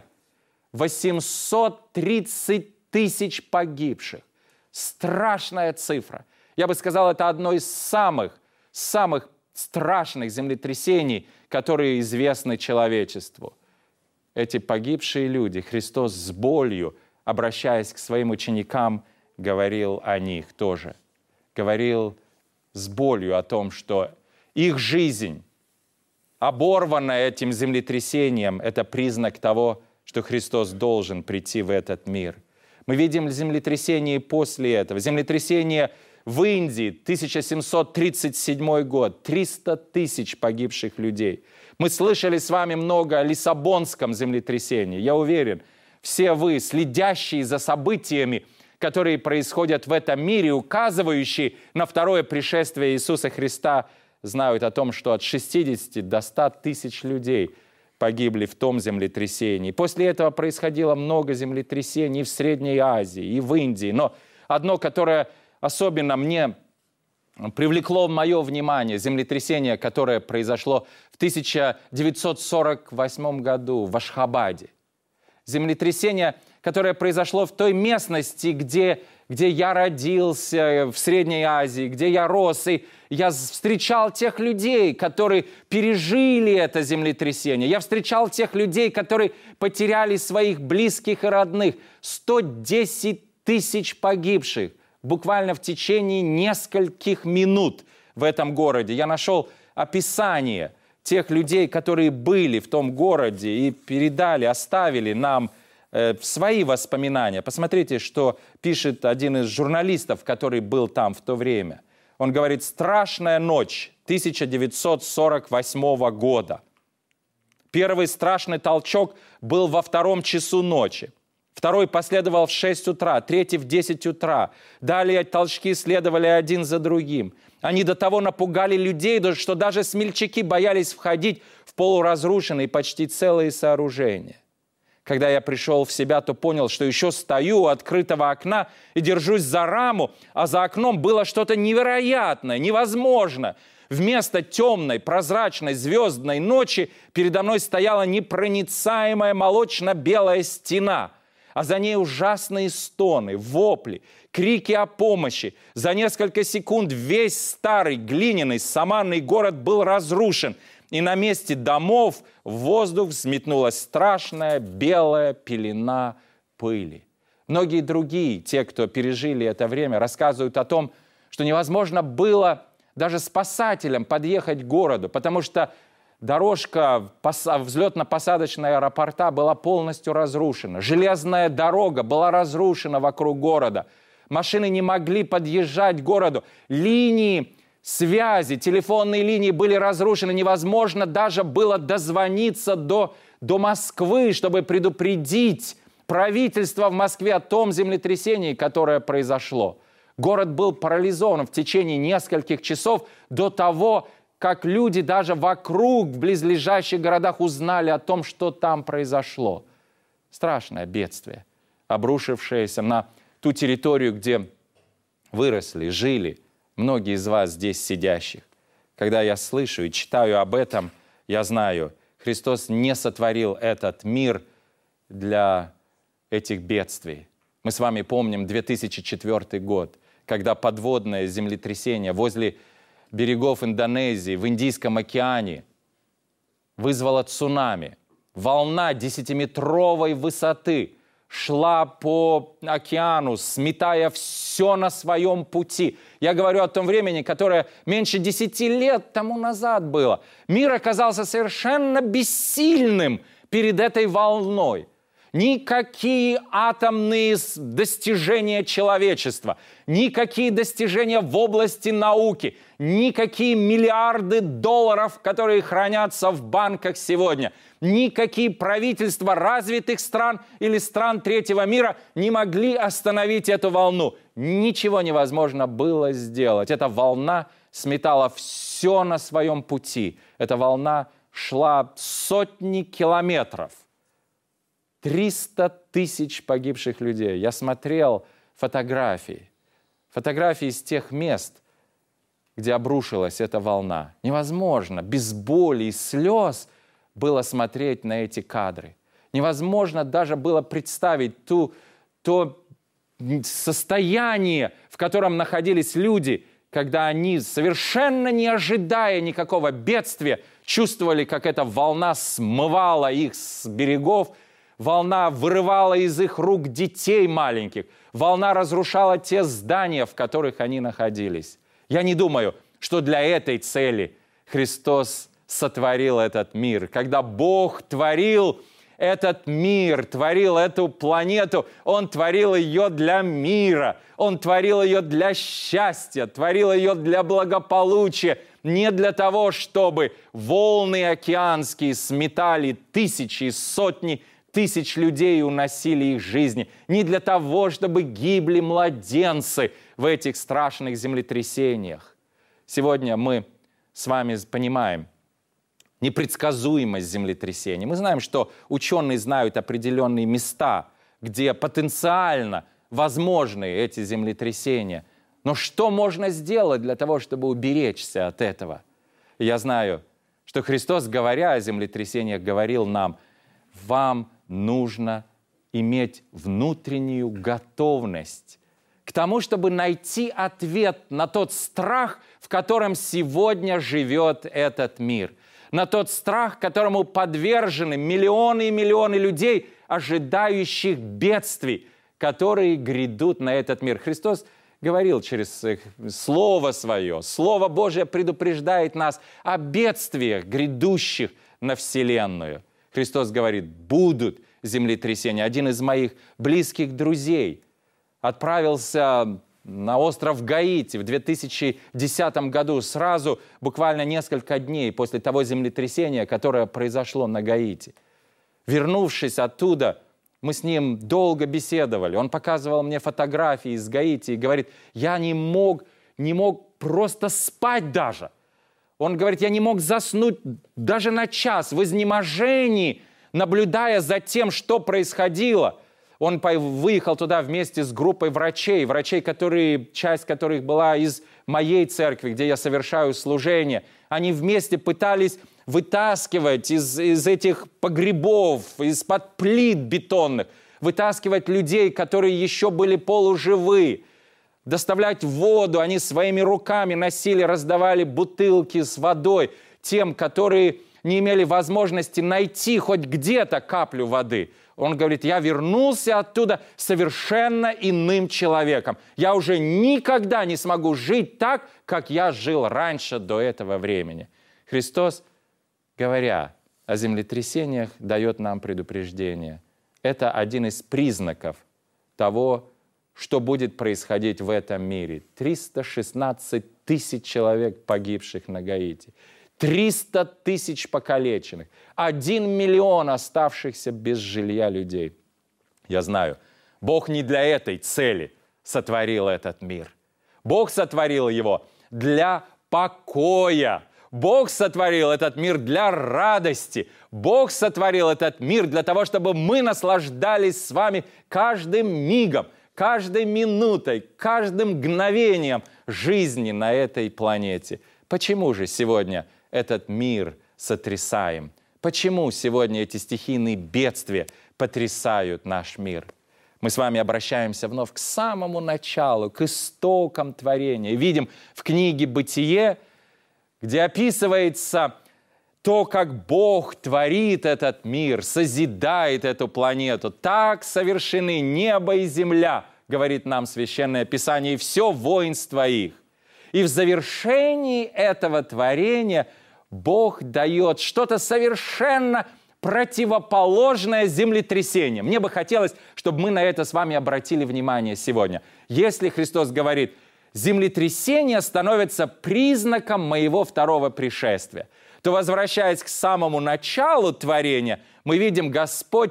830 тысяч погибших. Страшная цифра. Я бы сказал, это одно из самых страшных землетрясений, которые известны человечеству. Эти погибшие люди, Христос с болью, обращаясь к своим ученикам, говорил о них тоже. Говорил с болью о том, что их жизнь, оборванная этим землетрясением, это признак того, что Христос должен прийти в этот мир. Мы видим землетрясение после этого. Землетрясение в Индии, 1737 год, 300 тысяч погибших людей. Мы слышали с вами много о Лиссабонском землетрясении. Я уверен, все вы, следящие за событиями, которые происходят в этом мире, указывающие на второе пришествие Иисуса Христа, знают о том, что от 60 до 100 тысяч людей погибли в том землетрясении. После этого происходило много землетрясений в Средней Азии, и в Индии. Но одно, которое особенно мне привлекло мое внимание, землетрясение, которое произошло в 1948 году в Ашхабаде. Землетрясение, которое произошло в той местности, где я родился, в Средней Азии, где я рос, и я встречал тех людей, которые пережили это землетрясение. Я встречал тех людей, которые потеряли своих близких и родных. 110 тысяч погибших буквально в течение нескольких минут в этом городе. Я нашел описание тех людей, которые были в том городе и передали, оставили нам свои воспоминания. Посмотрите, что пишет один из журналистов, который был там в то время. Он говорит: «Страшная ночь 1948 года. Первый страшный толчок был во 2 часу ночи. Второй последовал в 6 утра, третий в 10 утра. Далее толчки следовали один за другим. Они до того напугали людей, что даже смельчаки боялись входить в полуразрушенные почти целые сооружения. Когда я пришел в себя, то понял, что еще стою у открытого окна и держусь за раму, а за окном было что-то невероятное, невозможное. Вместо темной, прозрачной, звездной ночи передо мной стояла непроницаемая молочно-белая стена, а за ней ужасные стоны, вопли, крики о помощи. За несколько секунд весь старый глиняный саманный город был разрушен, и на месте домов в воздух взметнулась страшная белая пелена пыли. Многие другие, те, кто пережили это время, рассказывают о том, что невозможно было даже спасателям подъехать к городу, потому что дорожка взлетно-посадочного аэропорта была полностью разрушена. Железная дорога была разрушена вокруг города. Машины не могли подъезжать к городу. Линии связи, телефонные линии были разрушены. Невозможно даже было дозвониться до Москвы, чтобы предупредить правительство в Москве о том землетрясении, которое произошло. Город был парализован в течение нескольких часов до того, как люди даже вокруг, в близлежащих городах узнали о том, что там произошло. Страшное бедствие, обрушившееся на ту территорию, где выросли, жили многие из вас здесь сидящих. Когда я слышу и читаю об этом, я знаю, Христос не сотворил этот мир для этих бедствий. Мы с вами помним 2004 год, когда подводное землетрясение возле берегов Индонезии, в Индийском океане, вызвало цунами. Волна 10-метровой высоты шла по океану, сметая все на своем пути. Я говорю о том времени, которое меньше 10 лет тому назад было. Мир оказался совершенно бессильным перед этой волной. Никакие атомные достижения человечества, никакие достижения в области науки, никакие миллиарды долларов, которые хранятся в банках сегодня, никакие правительства развитых стран или стран третьего мира не могли остановить эту волну. Ничего невозможно было сделать. Эта волна сметала все на своем пути. Эта волна шла сотни километров. 300 тысяч погибших людей. Я смотрел фотографии из тех мест, где обрушилась эта волна. Невозможно без боли и слез было смотреть на эти кадры. Невозможно даже было представить то состояние, в котором находились люди, когда они, совершенно не ожидая никакого бедствия, чувствовали, как эта волна смывала их с берегов. Волна вырывала из их рук детей маленьких. Волна разрушала те здания, в которых они находились. Я не думаю, что для этой цели Христос сотворил этот мир. Когда Бог творил этот мир, творил эту планету, Он творил ее для мира, Он творил ее для счастья, творил ее для благополучия, не для того, чтобы волны океанские сметали тысячи, сотни тысяч людей и уносили их жизни. Не для того, чтобы гибли младенцы в этих страшных землетрясениях. Сегодня мы с вами понимаем непредсказуемость землетрясений. Мы знаем, что ученые знают определенные места, где потенциально возможны эти землетрясения. Но что можно сделать для того, чтобы уберечься от этого? Я знаю, что Христос, говоря о землетрясениях, говорил нам: вам нужно иметь внутреннюю готовность к тому, чтобы найти ответ на тот страх, в котором сегодня живет этот мир, на тот страх, которому подвержены миллионы и миллионы людей, ожидающих бедствий, которые грядут на этот мир. Христос говорил через Слово Свое. Слово Божие предупреждает нас о бедствиях, грядущих на Вселенную. Христос говорит: будут землетрясения. Один из моих близких друзей отправился на остров Гаити в 2010 году, сразу, буквально несколько дней после того землетрясения, которое произошло на Гаити. Вернувшись оттуда, мы с ним долго беседовали. Он показывал мне фотографии из Гаити и говорит: я не мог просто спать даже. Он говорит: я не мог заснуть даже на час в изнеможении, наблюдая за тем, что происходило. Он выехал туда вместе с группой врачей, часть которых была из моей церкви, где я совершаю служение. Они вместе пытались вытаскивать из этих погребов, из-под плит бетонных, вытаскивать людей, которые еще были полуживы, доставлять воду. Они своими руками носили, раздавали бутылки с водой тем, которые не имели возможности найти хоть где-то каплю воды. Он говорит, я вернулся оттуда совершенно иным человеком. Я уже никогда не смогу жить так, как я жил раньше до этого времени. Христос, говоря о землетрясениях, дает нам предупреждение. Это один из признаков того, что будет происходить в этом мире. 316 тысяч человек, погибших на Гаити. 300 тысяч покалеченных, 1 миллион оставшихся без жилья людей. Я знаю, Бог не для этой цели сотворил этот мир. Бог сотворил его для покоя. Бог сотворил этот мир для радости. Бог сотворил этот мир для того, чтобы мы наслаждались с вами каждым мигом, каждой минутой, каждым мгновением жизни на этой планете. Почему же сегодня этот мир сотрясаем? Почему сегодня эти стихийные бедствия потрясают наш мир? Мы с вами обращаемся вновь к самому началу, к истокам творения. Видим в книге «Бытие», где описывается то, как Бог творит этот мир, созидает эту планету. Так совершены небо и земля, говорит нам Священное Писание, и все воинство их. И в завершении этого творения Бог дает что-то совершенно противоположное землетрясениям. Мне бы хотелось, чтобы мы на это с вами обратили внимание сегодня. Если Христос говорит, землетрясение становится признаком моего второго пришествия, то, возвращаясь к самому началу творения, мы видим, Господь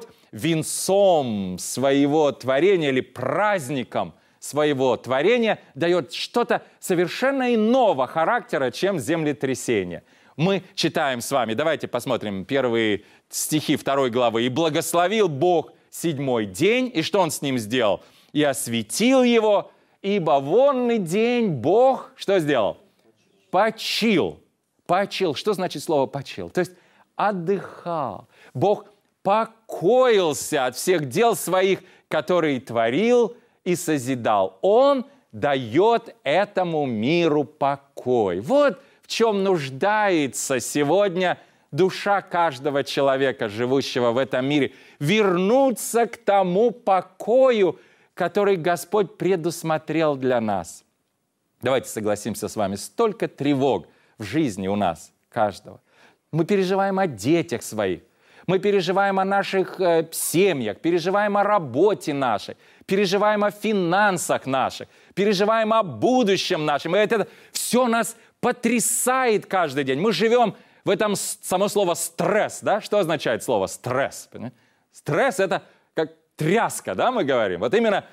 венцом своего творения или праздником своего творения дает что-то совершенно иного характера, чем землетрясение. Мы читаем с вами, давайте посмотрим первые стихи 2 главы. «И благословил Бог 7-й день, и что Он с ним сделал? И осветил его, ибо вонный день Бог...» Что сделал? Почил. Почил. Что значит слово «почил»? То есть отдыхал. Бог покоился от всех дел своих, которые творил и созидал. Он дает этому миру покой. Вот в чем нуждается сегодня душа каждого человека, живущего в этом мире. Вернуться к тому покою, который Господь предусмотрел для нас. Давайте согласимся с вами, столько тревог в жизни у нас, каждого. Мы переживаем о детях своих, мы переживаем о наших семьях, переживаем о работе нашей, переживаем о финансах наших, переживаем о будущем нашем. И это все нас потрясает каждый день. Мы живем в этом само слово «стресс». Да? Что означает слово «стресс»? Понимаете? Стресс – это как тряска, да, мы говорим. Вот именно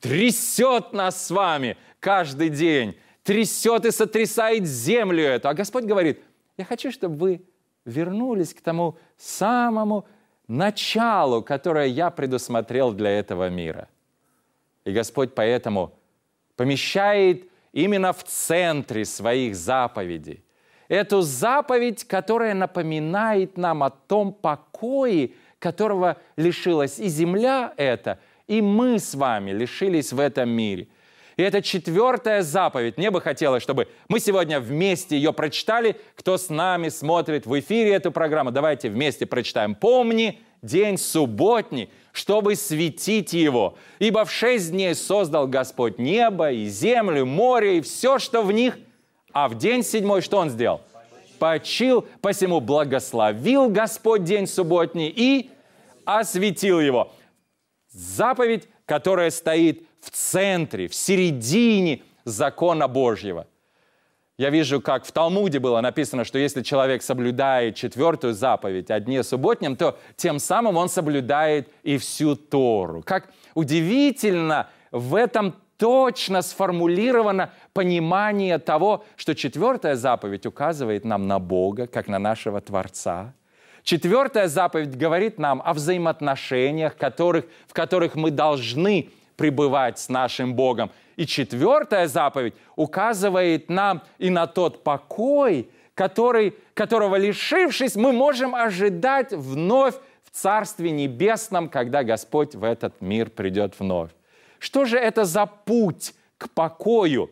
трясет нас с вами каждый день, трясет и сотрясает землю эту. А Господь говорит, я хочу, чтобы вы вернулись к тому самому началу, которое я предусмотрел для этого мира. И Господь поэтому помещает именно в центре своих заповедей эту заповедь, которая напоминает нам о том покое, которого лишилась и земля эта, и мы с вами лишились в этом мире. И это 4-я заповедь. Мне бы хотелось, чтобы мы сегодня вместе ее прочитали. Кто с нами смотрит в эфире эту программу, давайте вместе прочитаем. «Помни день субботний, чтобы светить его. Ибо в 6 дней создал Господь небо и землю, море и все, что в них. А в день 7 что Он сделал? Почил, посему благословил Господь день субботний и осветил его». Заповедь, которая стоит в центре, в середине закона Божьего. Я вижу, как в Талмуде было написано, что если человек соблюдает 4-ю заповедь о дне субботнем, то тем самым он соблюдает и всю Тору. Как удивительно в этом точно сформулировано понимание того, что 4-я заповедь указывает нам на Бога, как на нашего Творца. 4-я заповедь говорит нам о взаимоотношениях, в которых мы должны пребывать с нашим Богом. И 4-я заповедь указывает нам и на тот покой, которого, лишившись, мы можем ожидать вновь в Царстве Небесном, когда Господь в этот мир придет вновь. Что же это за путь к покою,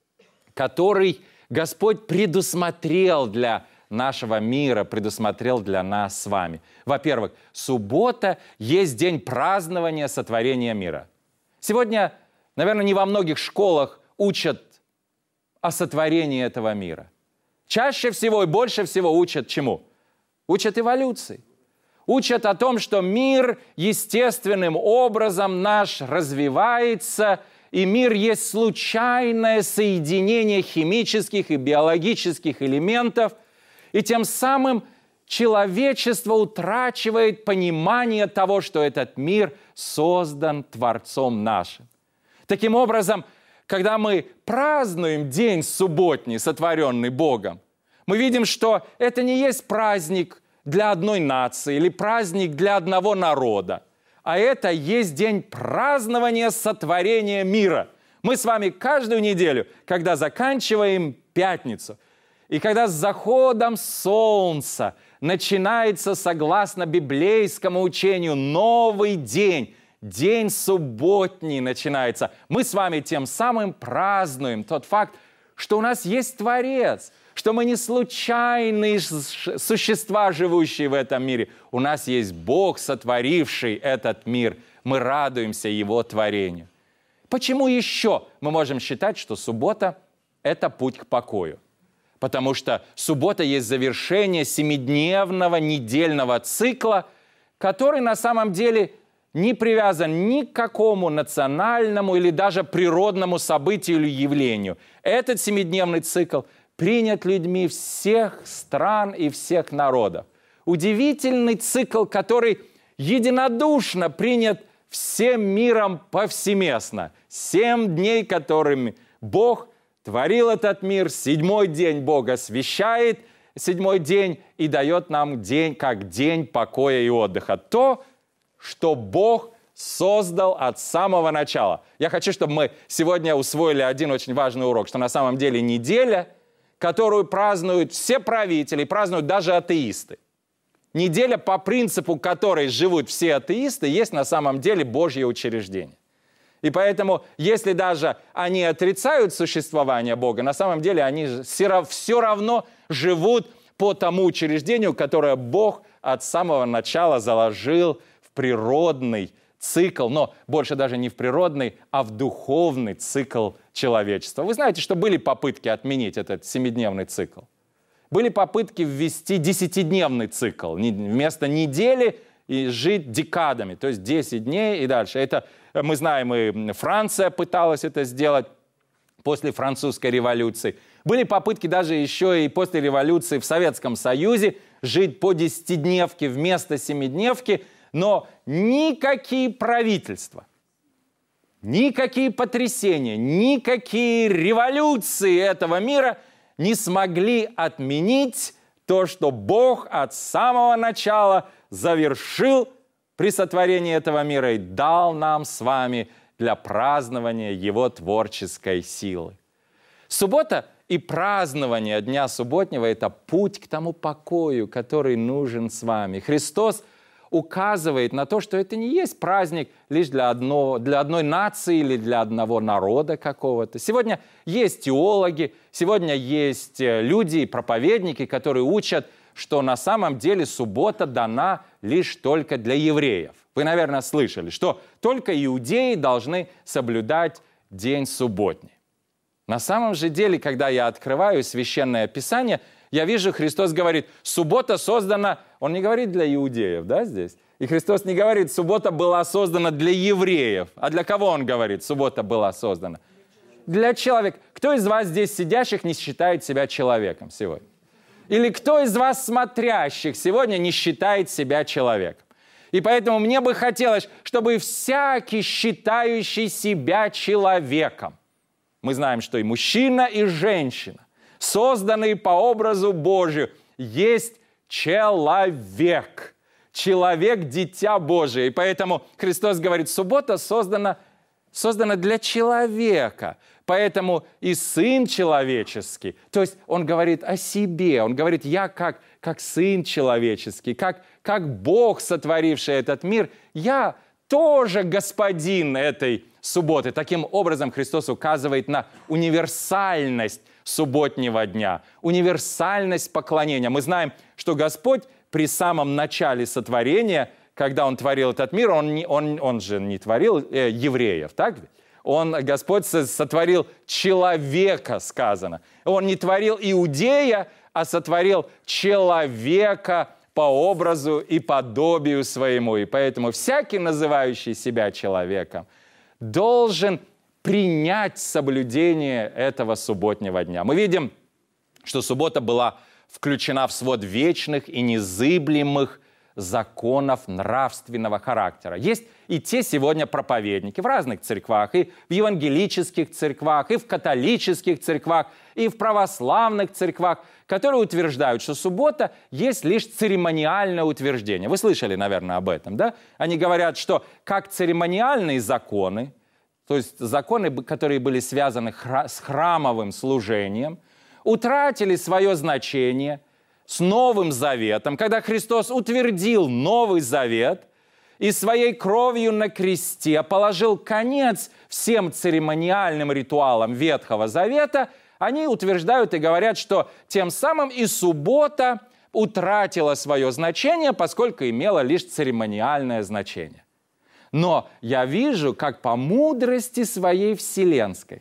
который Господь предусмотрел для нашего мира, предусмотрел для нас с вами? Во-первых, суббота есть день празднования сотворения мира. Сегодня, наверное, не во многих школах учат о сотворении этого мира. Чаще всего и больше всего учат чему? Учат эволюции. Учат о том, что мир естественным образом наш развивается, и мир есть случайное соединение химических и биологических элементов, и тем самым человечество утрачивает понимание того, что этот мир создан Творцом нашим. Таким образом, когда мы празднуем день субботний, сотворенный Богом, мы видим, что это не есть праздник для одной нации или праздник для одного народа, а это есть день празднования сотворения мира. Мы с вами каждую неделю, когда заканчиваем пятницу, и когда с заходом солнца начинается, согласно библейскому учению, новый день, день субботний начинается, мы с вами тем самым празднуем тот факт, что у нас есть Творец, что мы не случайные существа, живущие в этом мире. У нас есть Бог, сотворивший этот мир. Мы радуемся Его творению. Почему еще мы можем считать, что суббота – это путь к покою? Потому что суббота есть завершение 7-дневного недельного цикла, который на самом деле не привязан ни к какому национальному или даже природному событию или явлению. Этот 7-дневный цикл принят людьми всех стран и всех народов. Удивительный цикл, который единодушно принят всем миром повсеместно. 7 дней, которыми Бог творил этот мир, 7-й день Бог освящает 7-й день и дает нам день как день покоя и отдыха. То, что Бог создал от самого начала. Я хочу, чтобы мы сегодня усвоили один очень важный урок, что на самом деле неделя, которую празднуют все правители, празднуют даже атеисты. Неделя, по принципу которой живут все атеисты, есть на самом деле Божье учреждение. И поэтому, если даже они отрицают существование Бога, на самом деле они все равно живут по тому учреждению, которое Бог от самого начала заложил в природный цикл, но больше даже не в природный, а в духовный цикл человечества. Вы знаете, что были попытки отменить этот 7-дневный цикл. Были попытки ввести 10-дневный цикл, вместо недели и жить декадами, то есть 10 дней и дальше. Это, мы знаем, и Франция пыталась это сделать после французской революции. Были попытки даже еще и после революции в Советском Союзе жить по 10-дневке вместо 7-дневки, но никакие правительства, никакие потрясения, никакие революции этого мира не смогли отменить то, что Бог от самого начала завершил при сотворении этого мира и дал нам с вами для празднования Его творческой силы. Суббота и празднование Дня Субботнего – это путь к тому покою, который нужен с вами. Христос указывает на то, что это не есть праздник лишь для одной нации или для одного народа какого-то. Сегодня есть теологи, сегодня есть люди, проповедники, которые учат, что на самом деле суббота дана лишь только для евреев. Вы, наверное, слышали, что только иудеи должны соблюдать день субботний. На самом же деле, когда я открываю Священное Писание, я вижу, Христос говорит, суббота создана, Он не говорит для иудеев, да, здесь? И Христос не говорит, суббота была создана для евреев. А для кого Он говорит, суббота была создана? Для человека. Кто из вас здесь сидящих не считает себя человеком сегодня? Или кто из вас смотрящих сегодня не считает себя человеком? И поэтому мне бы хотелось, чтобы всякий, считающий себя человеком, мы знаем, что и мужчина, и женщина, созданные по образу Божию, есть человек. Человек – дитя Божие. И поэтому Христос говорит, суббота создана для человека. Поэтому и Сын человеческий, то есть Он говорит о себе, Он говорит, я как Сын человеческий, как Бог, сотворивший этот мир, я тоже господин этой субботы. Таким образом, Христос указывает на универсальность субботнего дня, универсальность поклонения. Мы знаем, что Господь при самом начале сотворения, когда Он творил этот мир, Он же не творил евреев, так ведь? Господь сотворил человека, сказано. Он не творил иудея, а сотворил человека по образу и подобию своему. И поэтому всякий, называющий себя человеком, должен принять соблюдение этого субботнего дня. Мы видим, что суббота была включена в свод вечных и незыблемых законов нравственного характера. Есть и те сегодня проповедники в разных церквах, и в евангелических церквах, и в католических церквах, и в православных церквах, которые утверждают, что суббота есть лишь церемониальное утверждение. Вы слышали, наверное, об этом, да? Они говорят, что как церемониальные законы, то есть законы, которые были связаны с храмовым служением, утратили свое значение с Новым Заветом, когда Христос утвердил Новый Завет и своей кровью на кресте положил конец всем церемониальным ритуалам Ветхого Завета, они утверждают и говорят, что тем самым и суббота утратила свое значение, поскольку имела лишь церемониальное значение. Но я вижу, как по мудрости своей вселенской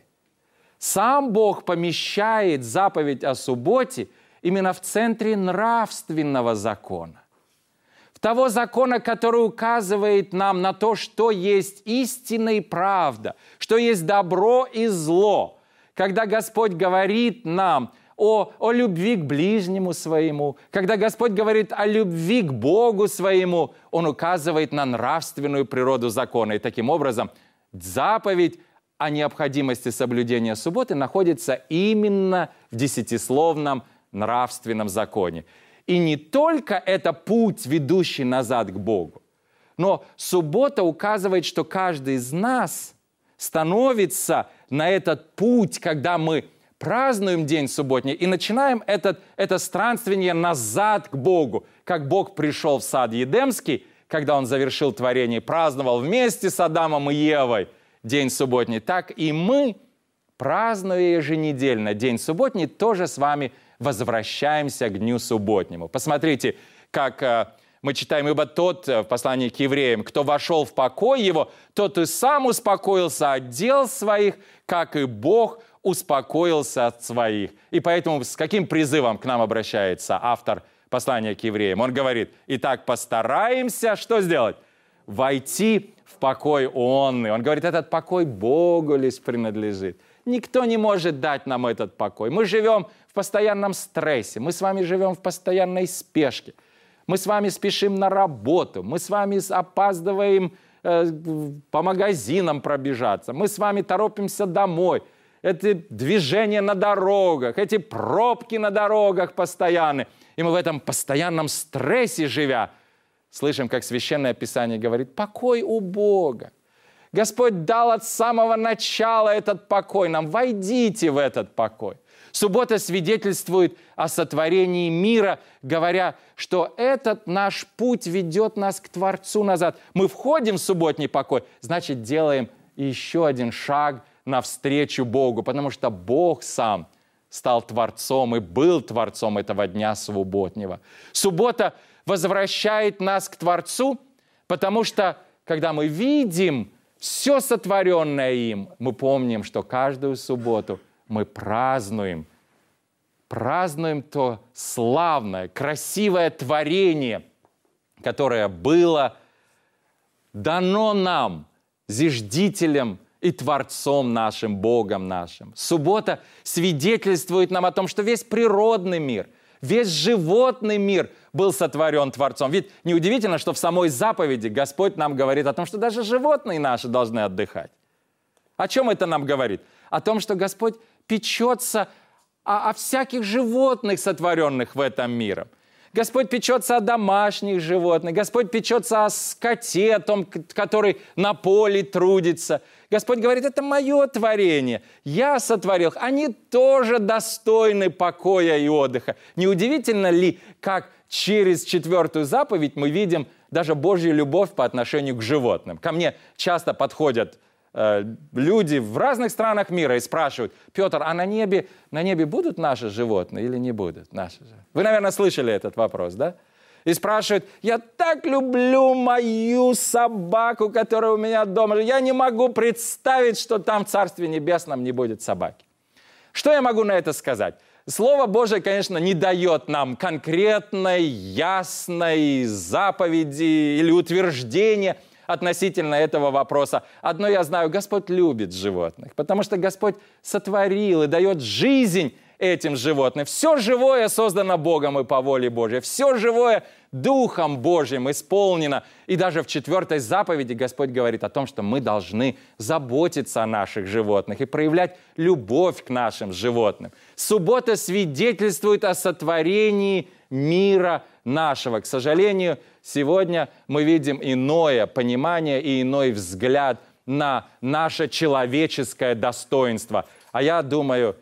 сам Бог помещает заповедь о субботе именно в центре нравственного закона. В того закона, который указывает нам на то, что есть истина и правда, что есть добро и зло. Когда Господь говорит нам о любви к ближнему своему, когда Господь говорит о любви к Богу своему, Он указывает на нравственную природу закона. И таким образом заповедь о необходимости соблюдения субботы находится именно в десятисловном нравственном законе. И не только это путь, ведущий назад к Богу, но суббота указывает, что каждый из нас становится на этот путь, когда мы празднуем день субботний и начинаем это странствие назад к Богу. Как Бог пришел в сад Едемский, когда Он завершил творение, праздновал вместе с Адамом и Евой день субботний, так и мы, празднуя еженедельно день субботний, тоже с вами возвращаемся к дню субботнему. Посмотрите, как мы читаем, ибо тот в послании к евреям, кто вошел в покой его, тот и сам успокоился от дел своих, как и Бог успокоился от своих. И поэтому с каким призывом к нам обращается автор послания к евреям? Он говорит, итак, постараемся что сделать? Войти в покой онный. Он говорит, этот покой Богу лишь принадлежит. Никто не может дать нам этот покой. Мы живем в постоянном стрессе, мы с вами живем в постоянной спешке. Мы с вами спешим на работу, мы с вами опаздываем по магазинам пробежаться, мы с вами торопимся домой. Это движение на дорогах, эти пробки на дорогах постоянные. И мы в этом постоянном стрессе живя, слышим, как Священное Писание говорит, покой у Бога. Господь дал от самого начала этот покой нам. Войдите в этот покой. Суббота свидетельствует о сотворении мира, говоря, что этот наш путь ведет нас к Творцу назад. Мы входим в субботний покой, значит, делаем еще один шаг навстречу Богу, потому что Бог сам стал Творцом и был Творцом этого дня субботнего. Суббота возвращает нас к Творцу, потому что, когда мы видим все сотворенное им, мы помним, что каждую субботу мы празднуем то славное, красивое творение, которое было дано нам, зиждителем и Творцом нашим, Богом нашим. Суббота свидетельствует нам о том, что весь природный мир, весь животный мир был сотворен Творцом. Ведь неудивительно, что в самой заповеди Господь нам говорит о том, что даже животные наши должны отдыхать. О чем это нам говорит? О том, что Господь печется о всяких животных, сотворенных в этом мире. Господь печется о домашних животных. Господь печется о скоте, о том, который на поле трудится. Господь говорит, это мое творение. Я сотворил их. Они тоже достойны покоя и отдыха. Неудивительно ли, как через 4-ю заповедь мы видим даже Божью любовь по отношению к животным? Ко мне часто подходят люди в разных странах мира и спрашивают: Петр, а на небе будут наши животные или не будут наши животные? Вы, наверное, слышали этот вопрос, да? И спрашивают: я так люблю мою собаку, которая у меня дома. Я не могу представить, что там в Царстве Небесном не будет собаки. Что я могу на это сказать? Слово Божие, конечно, не дает нам конкретной, ясной заповеди или утверждения относительно этого вопроса. Одно я знаю: Господь любит животных, потому что Господь сотворил и дает жизнь этим животным. Все живое создано Богом и по воле Божьей. Все живое Духом Божьим исполнено. И даже в 4-й заповеди Господь говорит о том, что мы должны заботиться о наших животных и проявлять любовь к нашим животным. Суббота свидетельствует о сотворении мира нашего. К сожалению, сегодня мы видим иное понимание и иной взгляд на наше человеческое достоинство. А я думаю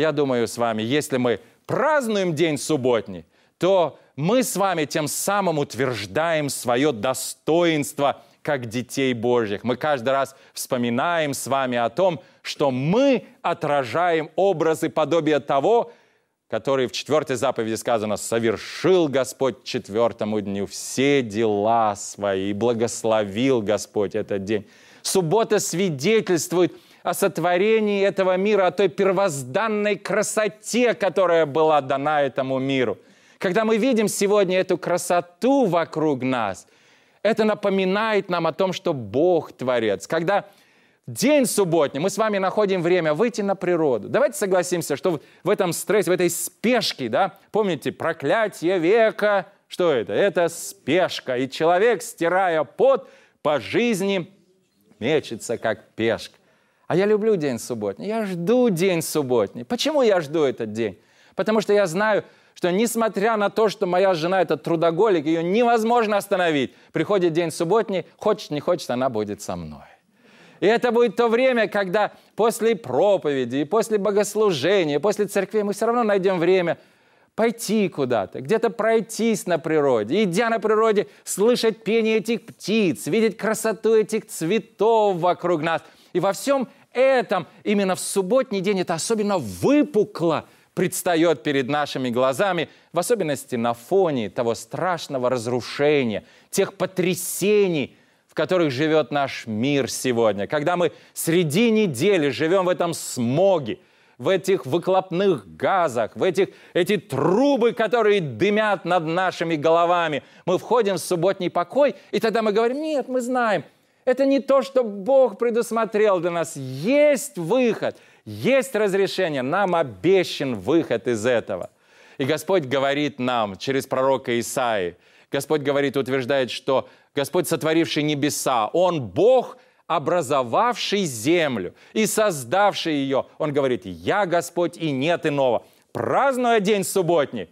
с вами, если мы празднуем день субботний, то мы с вами тем самым утверждаем свое достоинство как детей Божьих. Мы каждый раз вспоминаем с вами о том, что мы отражаем образ и подобие того, который в 4-й заповеди сказано: «Совершил Господь 4-му дню все дела свои, и благословил Господь этот день». Суббота свидетельствует о сотворении этого мира, о той первозданной красоте, которая была дана этому миру. Когда мы видим сегодня эту красоту вокруг нас, это напоминает нам о том, что Бог Творец. Когда в день субботний мы с вами находим время выйти на природу. Давайте согласимся, что в этом стрессе, в этой спешке, да, помните, проклятие века, что это? Это спешка. И человек, стирая пот, по жизни мечется, как пешка. А я люблю день субботний, я жду день субботний. Почему я жду этот день? Потому что я знаю, что несмотря на то, что моя жена – это трудоголик, ее невозможно остановить. Приходит день субботний, хочет, не хочет, она будет со мной. И это будет то время, когда после проповеди, после богослужения, после церкви мы все равно найдем время пойти куда-то, где-то пройтись на природе, идя на природе, слышать пение этих птиц, видеть красоту этих цветов вокруг нас. И во всем этом именно в субботний день это особенно выпукло предстает перед нашими глазами, в особенности на фоне того страшного разрушения, тех потрясений, в которых живет наш мир сегодня. Когда мы среди недели живем в этом смоге, в этих выхлопных газах, в эти трубы, которые дымят над нашими головами, мы входим в субботний покой, и тогда мы говорим: нет, мы знаем, это не то, что Бог предусмотрел для нас. Есть выход, есть разрешение, нам обещан выход из этого. И Господь говорит нам через пророка Исаии, Господь говорит, утверждает, что Господь, сотворивший небеса, Он Бог, образовавший землю и создавший ее. Он говорит: «Я Господь, и нет иного». Празднуя день субботний,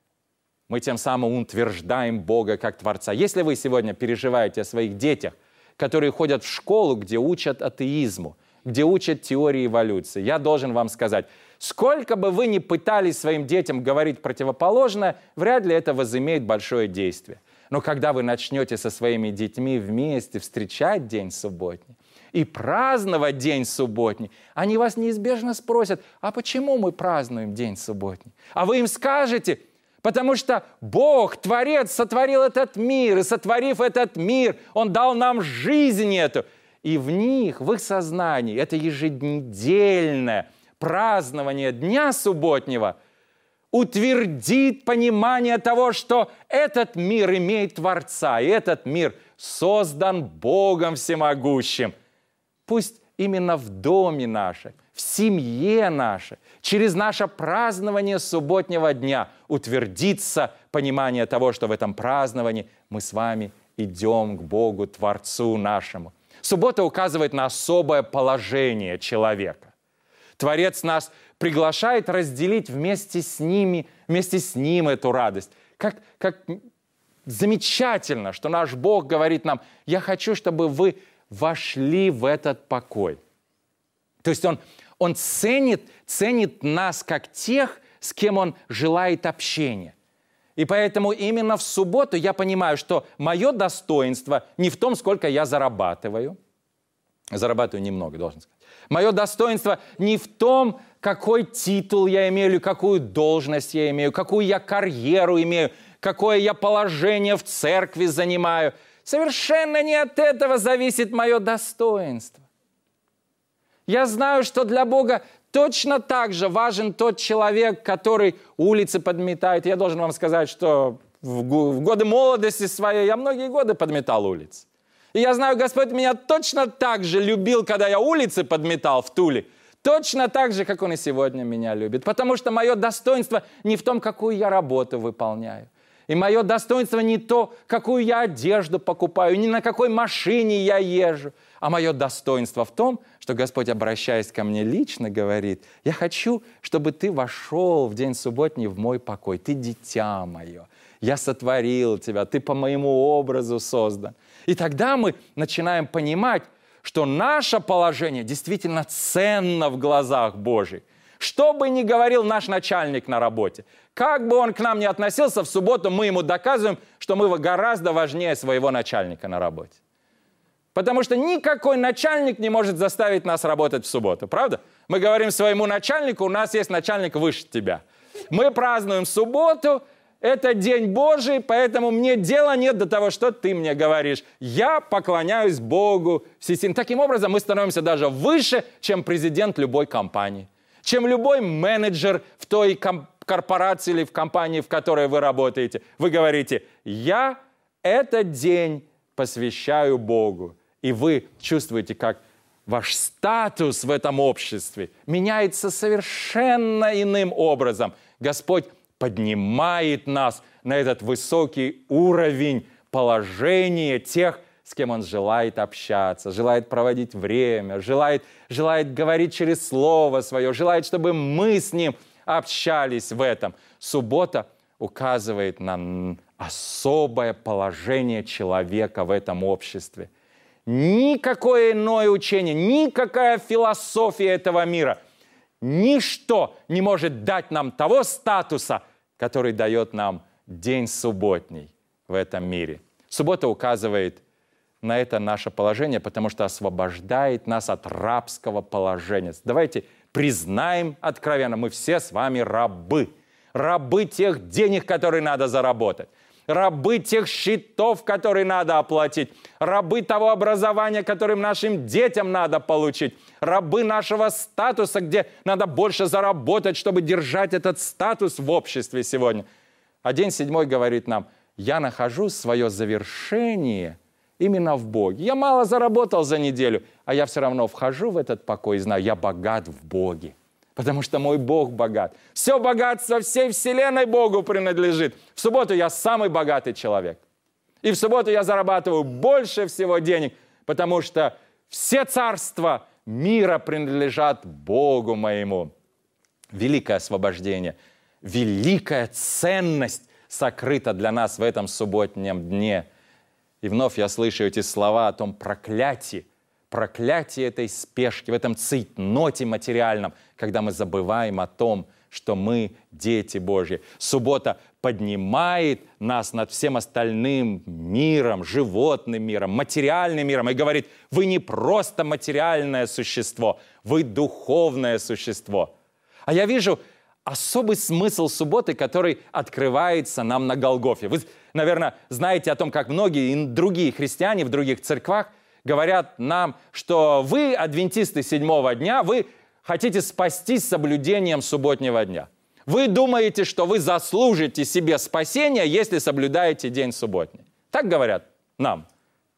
мы тем самым утверждаем Бога как Творца. Если вы сегодня переживаете о своих детях, которые ходят в школу, где учат атеизму, где учат теории эволюции, я должен вам сказать, сколько бы вы ни пытались своим детям говорить противоположное, вряд ли это возымеет большое действие. Но когда вы начнете со своими детьми вместе встречать день субботний и праздновать день субботний, они вас неизбежно спросят: а почему мы празднуем день субботний? А вы им скажете: потому что Бог, Творец, сотворил этот мир, и сотворив этот мир, Он дал нам жизнь эту. И в них, в их сознании, это еженедельное празднование дня субботнего утвердит понимание того, что этот мир имеет Творца, и этот мир создан Богом Всемогущим. Пусть именно в доме нашем, в семье нашей, через наше празднование субботнего дня утвердится понимание того, что в этом праздновании мы с вами идем к Богу, Творцу нашему. Суббота указывает на особое положение человека. Творец нас приглашает разделить вместе с ним эту радость. как замечательно, что наш Бог говорит нам: я хочу, чтобы вы вошли в этот покой. То есть Он ценит нас как тех, с кем Он желает общения. И поэтому именно в субботу я понимаю, что мое достоинство не в том, сколько я зарабатываю. Зарабатываю немного, должен сказать. Мое достоинство не в том, какой титул я имею, или какую должность я имею, какую я карьеру имею, какое я положение в церкви занимаю. Совершенно не от этого зависит мое достоинство. Я знаю, что для Бога точно так же важен тот человек, который улицы подметает. Я должен вам сказать, что в годы молодости своей я многие годы подметал улицы. И я знаю, Господь меня точно так же любил, когда я улицы подметал в Туле. Точно так же, как Он и сегодня меня любит. Потому что мое достоинство не в том, какую я работу выполняю. И мое достоинство не то, какую я одежду покупаю, не на какой машине я езжу. А мое достоинство в том, что Господь, обращаясь ко мне лично, говорит: я хочу, чтобы ты вошел в день субботний в мой покой. Ты дитя мое. Я сотворил тебя. Ты по моему образу создан. И тогда мы начинаем понимать, что наше положение действительно ценно в глазах Божьих. Что бы ни говорил наш начальник на работе, как бы он к нам ни относился, в субботу мы ему доказываем, что мы гораздо важнее своего начальника на работе. Потому что никакой начальник не может заставить нас работать в субботу, правда? Мы говорим своему начальнику: у нас есть начальник выше тебя. Мы празднуем субботу, это день Божий, поэтому мне дела нет до того, что ты мне говоришь. Я поклоняюсь Богу всесильному. Таким образом, мы становимся даже выше, чем президент любой компании, чем любой менеджер в той корпорации или в компании, в которой вы работаете. Вы говорите: я этот день посвящаю Богу. И вы чувствуете, как ваш статус в этом обществе меняется совершенно иным образом. Господь поднимает нас на этот высокий уровень положения тех, с кем Он желает общаться, желает проводить время, желает говорить через Слово Свое, желает, чтобы мы с Ним общались в этом. Суббота указывает на особое положение человека в этом обществе. Никакое иное учение, никакая философия этого мира, ничто не может дать нам того статуса, который дает нам день субботний в этом мире. Суббота указывает на это наше положение, потому что освобождает нас от рабского положения. Давайте признаем откровенно: мы все с вами рабы. Рабы тех денег, которые надо заработать. Рабы тех счетов, которые надо оплатить. Рабы того образования, которым нашим детям надо получить. Рабы нашего статуса, где надо больше заработать, чтобы держать этот статус в обществе сегодня. А день седьмой говорит нам: я нахожу свое завершение именно в Боге. Я мало заработал за неделю, а я все равно вхожу в этот покой и знаю, я богат в Боге. Потому что мой Бог богат. Все богатство всей вселенной Богу принадлежит. В субботу я самый богатый человек. И в субботу я зарабатываю больше всего денег, потому что все царства мира принадлежат Богу моему. Великое освобождение, великая ценность сокрыта для нас в этом субботнем дне. И вновь я слышу эти слова о том проклятии этой спешки, в этом цейтноте материальном, когда мы забываем о том, что мы дети Божьи. Суббота поднимает нас над всем остальным миром, животным миром, материальным миром и говорит: вы не просто материальное существо, вы духовное существо. А я вижу особый смысл субботы, который открывается нам на Голгофе. Вы, наверное, знаете о том, как многие другие христиане в других церквах говорят нам, что вы, адвентисты седьмого дня, вы хотите спастись соблюдением субботнего дня. Вы думаете, что вы заслужите себе спасение, если соблюдаете день субботний. Так говорят нам.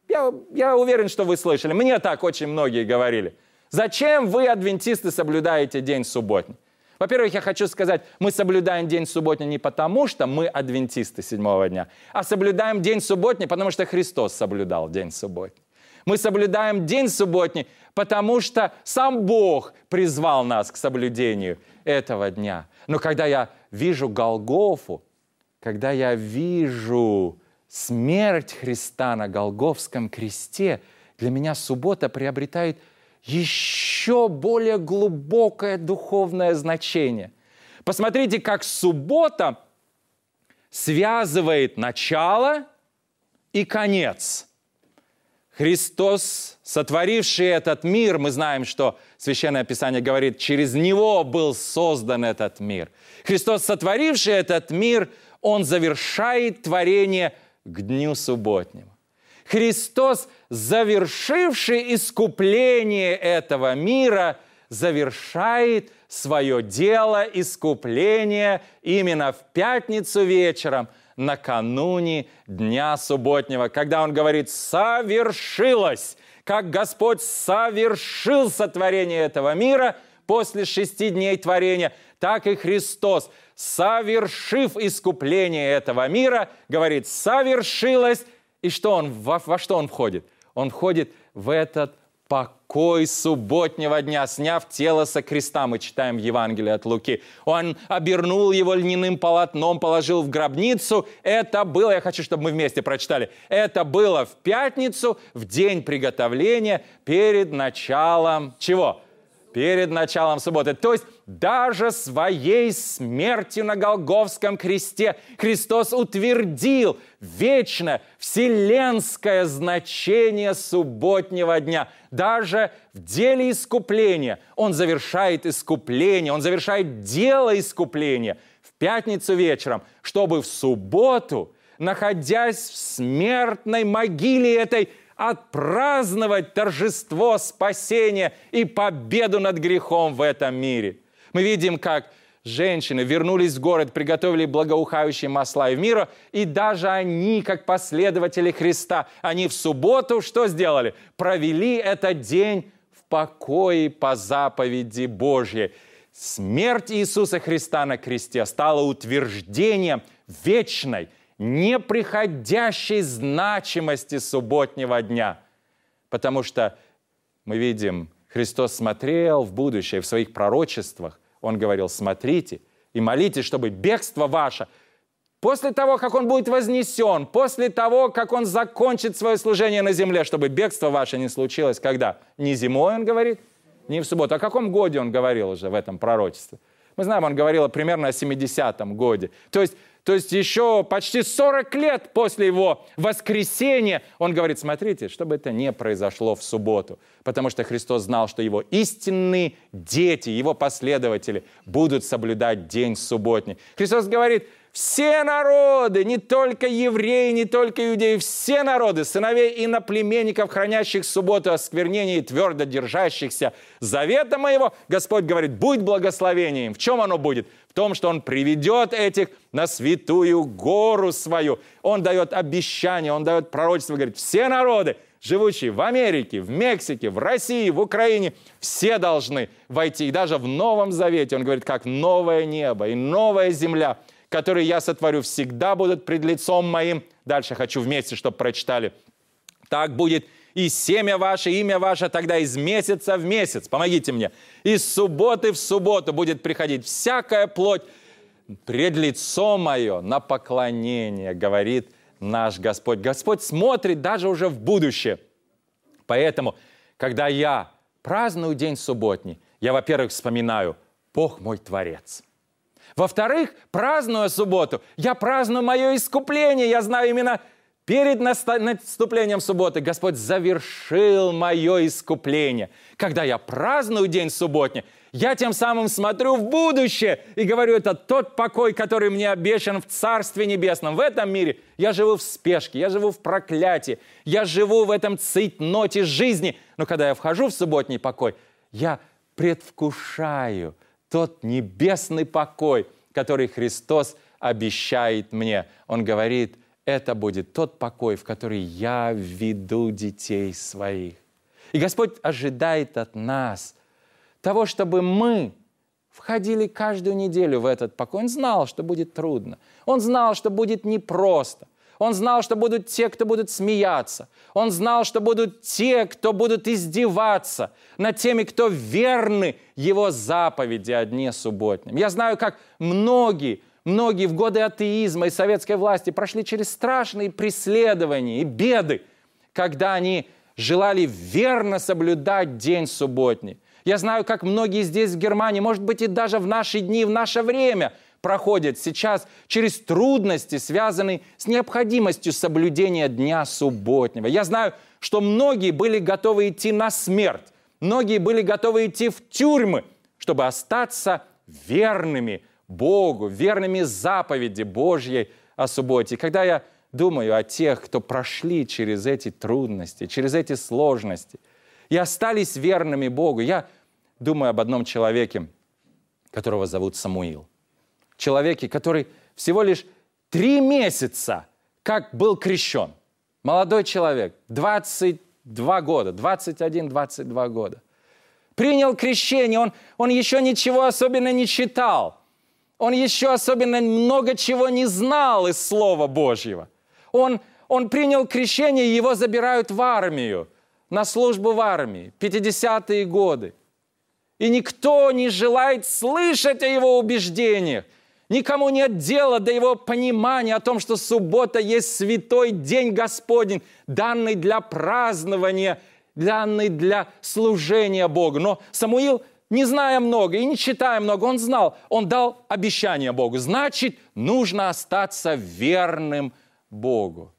Я уверен, что вы слышали. Мне так очень многие говорили. Зачем вы, адвентисты, соблюдаете день субботний? Во-первых, я хочу сказать, мы соблюдаем день субботний не потому, что мы адвентисты седьмого дня, а соблюдаем день субботний, потому что Христос соблюдал день субботний. Мы соблюдаем день субботний, потому что сам Бог призвал нас к соблюдению этого дня. Но когда я вижу Голгофу, когда я вижу смерть Христа на Голгофском кресте, для меня суббота приобретает еще более глубокое духовное значение. Посмотрите, как суббота связывает начало и конец. Христос, сотворивший этот мир, мы знаем, что Священное Писание говорит, через Него был создан этот мир. Христос, сотворивший этот мир, Он завершает творение к дню субботнему. Христос, завершивший искупление этого мира, завершает свое дело искупления именно в пятницу вечером, накануне дня субботнего, когда Он говорит «совершилось», как Господь совершил сотворение этого мира после 6 дней творения, так и Христос, совершив искупление этого мира, говорит «совершилось». И что Он, во что Он входит? Он входит в этот покой субботнего дня, сняв тело со креста, мы читаем в Евангелии от Луки. Он обернул его льняным полотном, положил в гробницу. Это было, я хочу, чтобы мы вместе прочитали, это было в пятницу, в день приготовления, перед началом чего? Перед началом субботы. То есть даже своей смертью на Голгофском кресте Христос утвердил вечное, вселенское значение субботнего дня. Даже в деле искупления Он завершает искупление, Он завершает дело искупления в пятницу вечером, чтобы в субботу, находясь в смертной могиле этой, отпраздновать торжество спасения и победу над грехом в этом мире. Мы видим, как женщины вернулись в город, приготовили благоухающие масла и в миру, и даже они, как последователи Христа, они в субботу что сделали? Провели этот день в покое по заповеди Божьей. Смерть Иисуса Христа на кресте стала утверждением вечной, неприходящей значимости субботнего дня. Потому что мы видим, Христос смотрел в будущее в своих пророчествах. Он говорил, смотрите и молитесь, чтобы бегство ваше, после того, как Он будет вознесен, после того, как Он закончит свое служение на земле, чтобы бегство ваше не случилось, когда? Не зимой, Он говорит, не в субботу. О каком годе Он говорил уже в этом пророчестве? Мы знаем, Он говорил примерно о 70-м годе. То есть еще почти 40 лет после Его воскресения Он говорит, смотрите, чтобы это не произошло в субботу. Потому что Христос знал, что Его истинные дети, Его последователи будут соблюдать день субботний. Христос говорит, все народы, не только евреи, не только иудеи, все народы, сыновей иноплеменников, хранящих субботу осквернения и твердо держащихся завета моего, Господь говорит, будь благословением. В чем оно будет? В том, что Он приведет этих на святую гору свою. Он дает обещание, Он дает пророчество, говорит, все народы, живущие в Америке, в Мексике, в России, в Украине, все должны войти. И даже в Новом Завете Он говорит, как новое небо и новая земля, которые я сотворю, всегда будут пред лицом моим. Дальше хочу вместе, чтобы прочитали. Так будет и семя ваше, имя ваше тогда из месяца в месяц. Помогите мне. Из субботы в субботу будет приходить всякая плоть пред лицо мое на поклонение, говорит наш Господь. Господь смотрит даже уже в будущее. Поэтому, когда я праздную день субботний, я, во-первых, вспоминаю, Бог мой Творец. Во-вторых, празднуя субботу, я праздную мое искупление. Я знаю именно перед наступлением субботы Господь завершил мое искупление. Когда я праздную день субботний, я тем самым смотрю в будущее и говорю, это тот покой, который мне обещан в Царстве Небесном. В этом мире я живу в спешке, я живу в проклятии, я живу в этом цейтноте жизни. Но когда я вхожу в субботний покой, я предвкушаю тот небесный покой, который Христос обещает мне. Он говорит, это будет тот покой, в который я введу детей своих. И Господь ожидает от нас того, чтобы мы входили каждую неделю в этот покой. Он знал, что будет трудно. Он знал, что будет непросто. Он знал, что будут те, кто будут смеяться. Он знал, что будут те, кто будут издеваться над теми, кто верны Его заповеди о дне субботнем. Я знаю, как многие многие в годы атеизма и советской власти прошли через страшные преследования и беды, когда они желали верно соблюдать день субботний. Я знаю, как многие здесь, в Германии, может быть, и даже в наши дни, в наше время, проходят сейчас через трудности, связанные с необходимостью соблюдения дня субботнего. Я знаю, что многие были готовы идти на смерть, многие были готовы идти в тюрьмы, чтобы остаться верными Богу, верными заповеди Божьей о субботе. И когда я думаю о тех, кто прошли через эти трудности, через эти сложности и остались верными Богу, я думаю об одном человеке, которого зовут Самуил. Человеке, который всего лишь 3 месяца как был крещен. Молодой человек, 22 года, 21-22 года. Принял крещение, он еще ничего особенно не читал. Он еще особенно много чего не знал из Слова Божьего. Он принял крещение, его забирают в армию, на службу в армии, 50-е годы. И никто не желает слышать о его убеждениях. Никому нет дела до его понимания о том, что суббота есть святой день Господень, данный для празднования, данный для служения Богу. Но Самуил, не зная много и не читая много, он знал, он дал обещание Богу. Значит, нужно остаться верным Богу.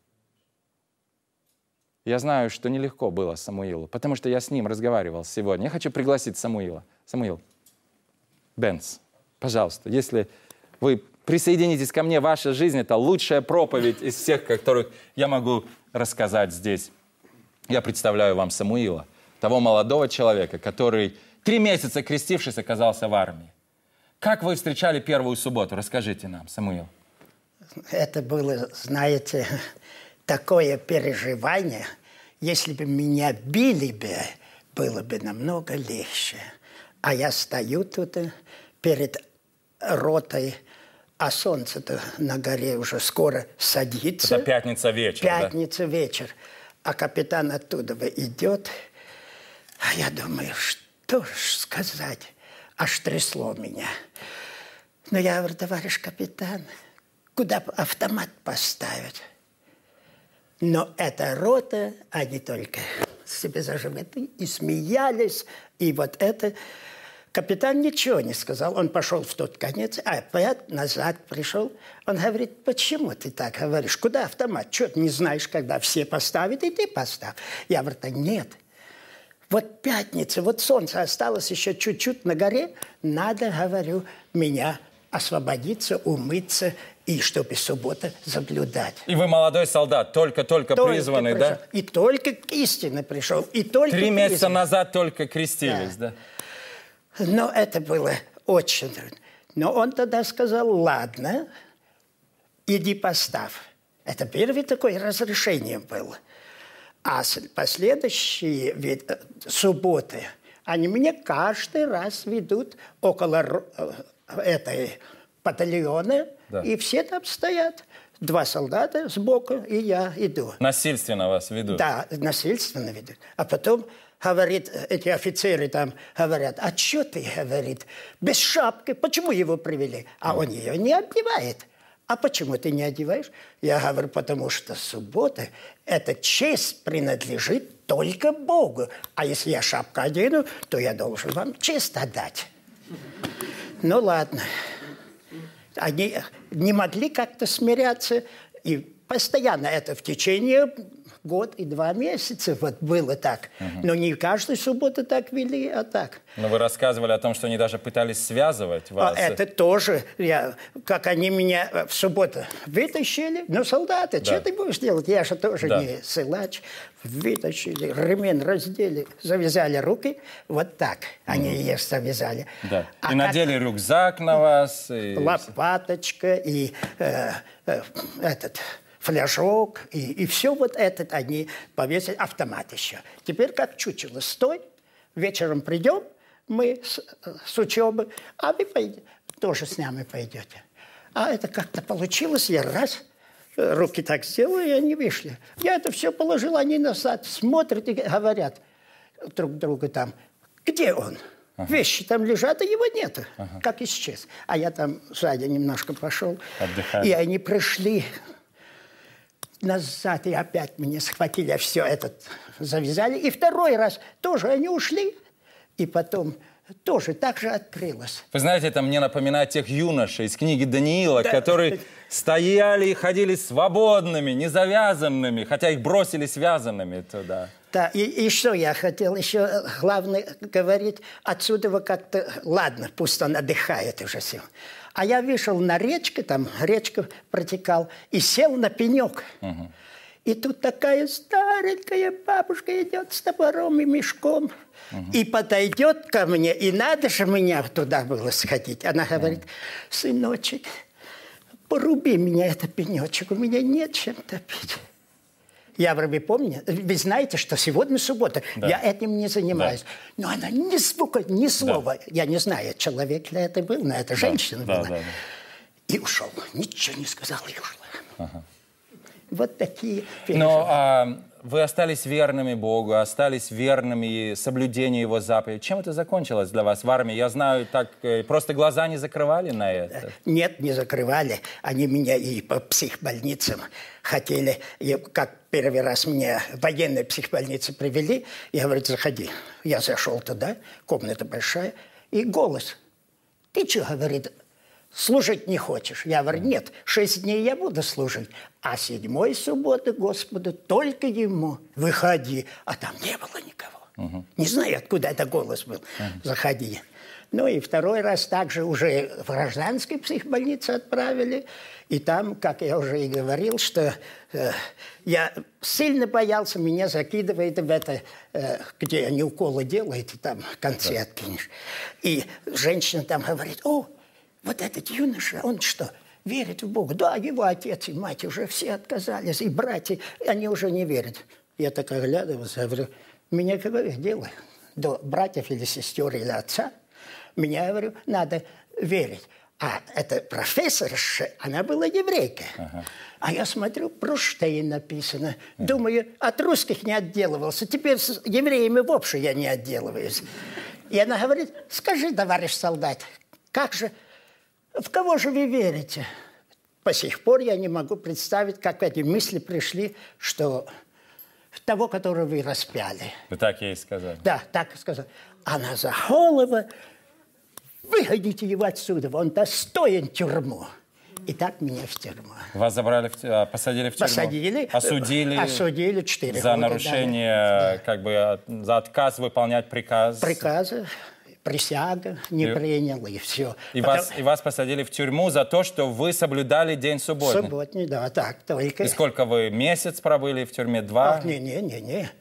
Я знаю, что нелегко было Самуилу, потому что я с ним разговаривал сегодня. Я хочу пригласить Самуила. Самуил, Бенц, пожалуйста, если вы присоединитесь ко мне, ваша жизнь – это лучшая проповедь из всех, которых я могу рассказать здесь. Я представляю вам Самуила, того молодого человека, который 3 месяца крестившись оказался в армии. Как вы встречали первую субботу? Расскажите нам, Самуил. Это было, знаете, такое переживание. Если бы меня били бы, было бы намного легче. А я стою тут перед ротой, а солнце-то на горе уже скоро садится. Это пятница вечер, Пятница вечер. А капитан оттуда идет. А я думаю, что ж сказать? Аж трясло меня. Но я говорю, товарищ капитан, куда автомат поставить? Но эта рота, они только себе за животы и смеялись. И вот это... Капитан ничего не сказал. Он пошел в тот конец, а опять назад пришел. Он говорит, почему ты так говоришь? Куда автомат? Что ты не знаешь, когда все поставят, и ты поставь? Я говорю, да нет. Вот пятница, вот солнце осталось еще чуть-чуть на горе. Надо, говорю, меня освободиться, умыться, и чтобы суббота соблюдать. И вы молодой солдат, только призванный, пришел. да? И только к истине пришел. И только 3 месяца назад только крестились, да? Но это было очень трудно. Но он тогда сказал, ладно, иди поставь. Это первое такое разрешение было. А последующие субботы, они меня каждый раз ведут около этой батальона, да. И все там стоят. 2 солдата сбоку, и я иду. Насильственно вас ведут? Да, насильственно ведут. А потом... Говорит, эти офицеры там говорят, а что ты, говорит, без шапки, почему его привели? А он ее не одевает. А почему ты не одеваешь? Я говорю, потому что суббота, эта честь принадлежит только Богу. А если я шапку одену, то я должен вам честь отдать. Ну ладно. Они не могли как-то смиряться, и постоянно это в течение... 1 год и 2 месяца вот было так. Но не каждую субботу так вели, а так. Но вы рассказывали о том, что они даже пытались связывать вас. А это тоже. Как они меня в субботу вытащили. Ну, солдаты, да. Что ты будешь делать? Я же тоже не силач. Вытащили, ремень раздели, завязали руки. Вот так они ее завязали. Да. И надели рюкзак на вас. И... Лопаточка и этот... фляжок, и все вот это они повесили, автомат еще. Теперь как чучело, стой, вечером придем, мы с учебы, а вы тоже с нами пойдете. А это как-то получилось, я раз, руки так сделаю, и они вышли. Я это все положил, они назад смотрят и говорят друг другу там, где он? Вещи там лежат, а его нету. Как исчез. А я там сзади немножко пошел. Отдыхали. И они пришли назад, и опять меня схватили, все это завязали. И второй раз тоже они ушли. И потом тоже так же открылось. Вы знаете, это мне напоминает тех юношей из книги Даниила, Да. которые стояли и ходили свободными, не завязанными, хотя их бросили связанными туда. Да, и что я хотел еще, главное, говорить, отсюда вы как-то, ладно, пусть он отдыхает уже все. А я вышел на речку, там речка протекал, и сел на пенек. И тут такая старенькая бабушка идет с топором и мешком. И подойдет ко мне, и надо же меня туда было сходить. Она говорит: сыночек, поруби меня, это пенечек, у меня нет чем топить. Я говорю: вы помните, вы знаете, что сегодня суббота, я этим не занимаюсь. Но она ни звука, ни слова. Я не знаю, человек ли это был, но это женщина была. И ушел, ничего не сказал, и ушла. Вот такие переживания. Но вы остались верными Богу, остались верными соблюдению Его заповедей. Чем это закончилось для вас в армии? Я знаю, так просто глаза не закрывали на это? Нет, не закрывали. Они меня и по психбольницам хотели. И как первый раз меня в военной психбольнице привели, я говорю: заходи. Я зашел туда, комната большая, и голос: ты что, говорит, служить не хочешь? Я говорю: нет, 6 дней я буду служить, а 7-й субботы Господу только Ему. Выходи. А там не было никого. Не знаю, откуда это голос был. Заходи. Ну и второй раз также уже в гражданской психбольнице отправили. И там, как я уже и говорил, что я сильно боялся, меня закидывает в это, где они уколы делают, и там концы откинешь. И женщина там говорит: о, вот этот юноша, он что, верит в Бога? Да, его отец и мать уже все отказались, и братья, они уже не верят. Я так оглядывался, говорю: меня какое дело до братьев или сестер или отца? Меня, говорю, надо верить. А эта профессорша, она была еврейка. А я смотрю, Бруштейн написано. Думаю, от русских не отделывался. Теперь с евреями вообще я не отделываюсь. И она говорит: скажи, товарищ солдат, как же, в кого же вы верите? По сих пор я не могу представить, как эти мысли пришли, что в того, которого вы распяли. Вы так ей сказали? Да, так сказал. Она за голову: выгоните его отсюда, он достоин тюрьму. И так меня в тюрьму. Вас забрали, посадили в тюрьму? Посадили. Осудили? Осудили 4 года. За нарушение, как бы, за отказ выполнять приказ? Приказы, присяга не принял, и все. И вас посадили в тюрьму за то, что вы соблюдали день субботний? Субботний, да, так только. И сколько вы, месяц пробыли в тюрьме? 2? Ах, не.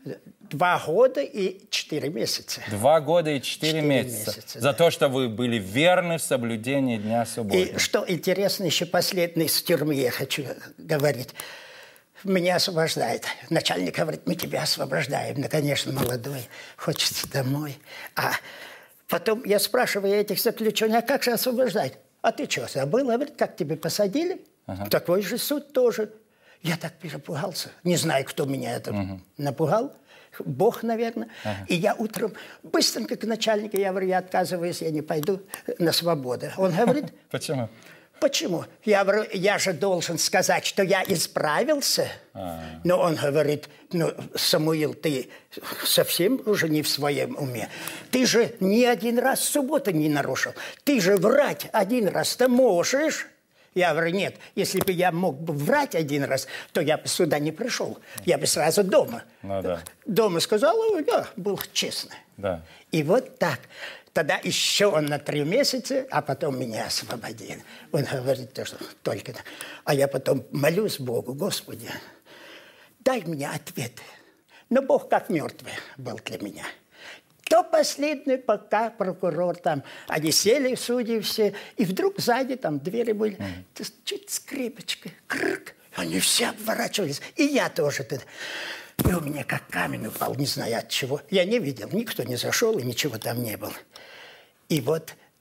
2 года и 4 месяца. 2 года и 4 месяца. За то, что вы были верны в соблюдении дня субботнего. И что интересно, еще последний с тюрьмы я хочу говорить. Меня освобождает. Начальник говорит: мы тебя освобождаем. Ну, конечно, молодой, хочется домой. А потом я спрашиваю этих заключенных: а как же освобождать? А ты что, забыл? Говорит: как тебя посадили? Такой же суд тоже. Я так перепугался. Не знаю, кто меня это напугал. Бог, наверное. И я утром быстренько к начальнику, я говорю: я отказываюсь, я не пойду на свободу. Он говорит: почему? Почему? Я говорю: я же должен сказать, что я исправился. Но он говорит: ну, Самуил, ты совсем уже не в своем уме. Ты же ни один раз субботу не нарушил. Ты же врать 1 раз-то можешь. Я говорю: нет, если бы я мог бы врать 1 раз, то я бы сюда не пришел. Я бы сразу дома. Дома сказал: да, был честно. Да. И вот так. Тогда еще он на 3 месяца, а потом меня освободил. Он говорит, что только... А я потом молюсь Богу: Господи, дай мне ответ. Но Бог как мертвый был для меня. То последний, пока прокурор там, они сели, судьи все, и вдруг сзади там двери были, чуть скрипочка, крик, они все обворачивались, и я тоже тогда. И у меня как камень упал, не знаю от чего. Я не видел, никто не зашел, и ничего там не было. И вот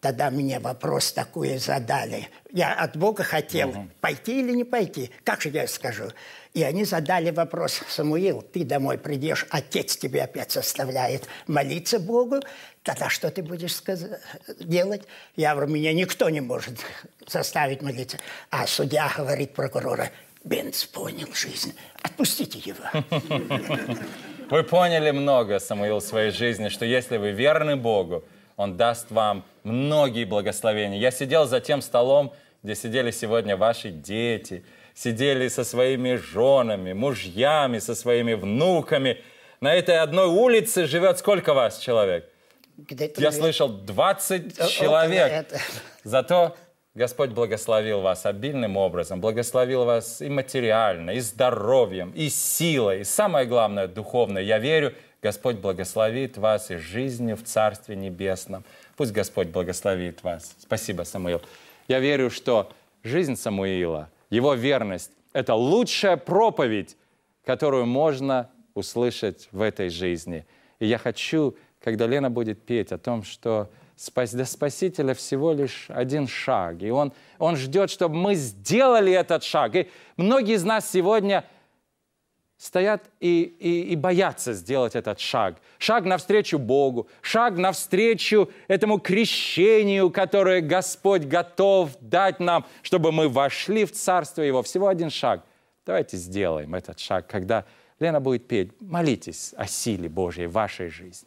Тогда мне вопрос такой задали. Я от Бога хотел пойти или не пойти. Как же я скажу? И они задали вопрос: Самуил, ты домой придешь, отец тебе опять заставляет молиться Богу. Тогда что ты будешь делать? Я говорю, меня никто не может заставить молиться. А судья говорит прокурора: Бенц понял жизнь, отпустите его. Вы поняли много, Самуил, в своей жизни, что если вы верны Богу, Он даст вам многие благословения. Я сидел за тем столом, где сидели сегодня ваши дети, сидели со своими женами, мужьями, со своими внуками. На этой одной улице живет сколько вас человек? Я слышал 20 человек. Зато Господь благословил вас обильным образом, благословил вас и материально, и здоровьем, и силой, и самое главное, духовно. Я верю, Господь благословит вас и жизнью в Царстве Небесном. Пусть Господь благословит вас. Спасибо, Самуил. Я верю, что жизнь Самуила, его верность – это лучшая проповедь, которую можно услышать в этой жизни. И я хочу, когда Лена будет петь о том, что для Спасителя всего лишь один шаг. И Он ждет, чтобы мы сделали этот шаг. И многие из нас сегодня стоят и боятся сделать этот шаг. Шаг навстречу Богу, шаг навстречу этому крещению, которое Господь готов дать нам, чтобы мы вошли в Царство Его. Всего один шаг. Давайте сделаем этот шаг. Когда Лена будет петь, молитесь о силе Божьей в вашей жизни.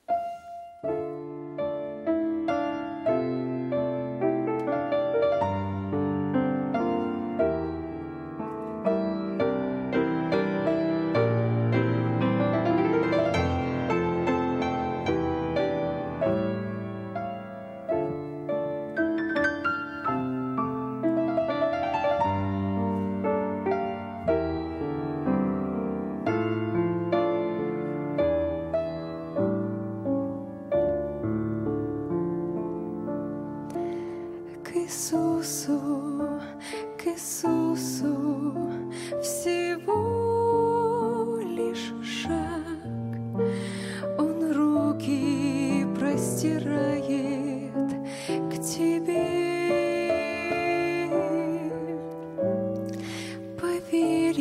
К Иисусу всего лишь шаг. Он руки простирает к тебе. Поверь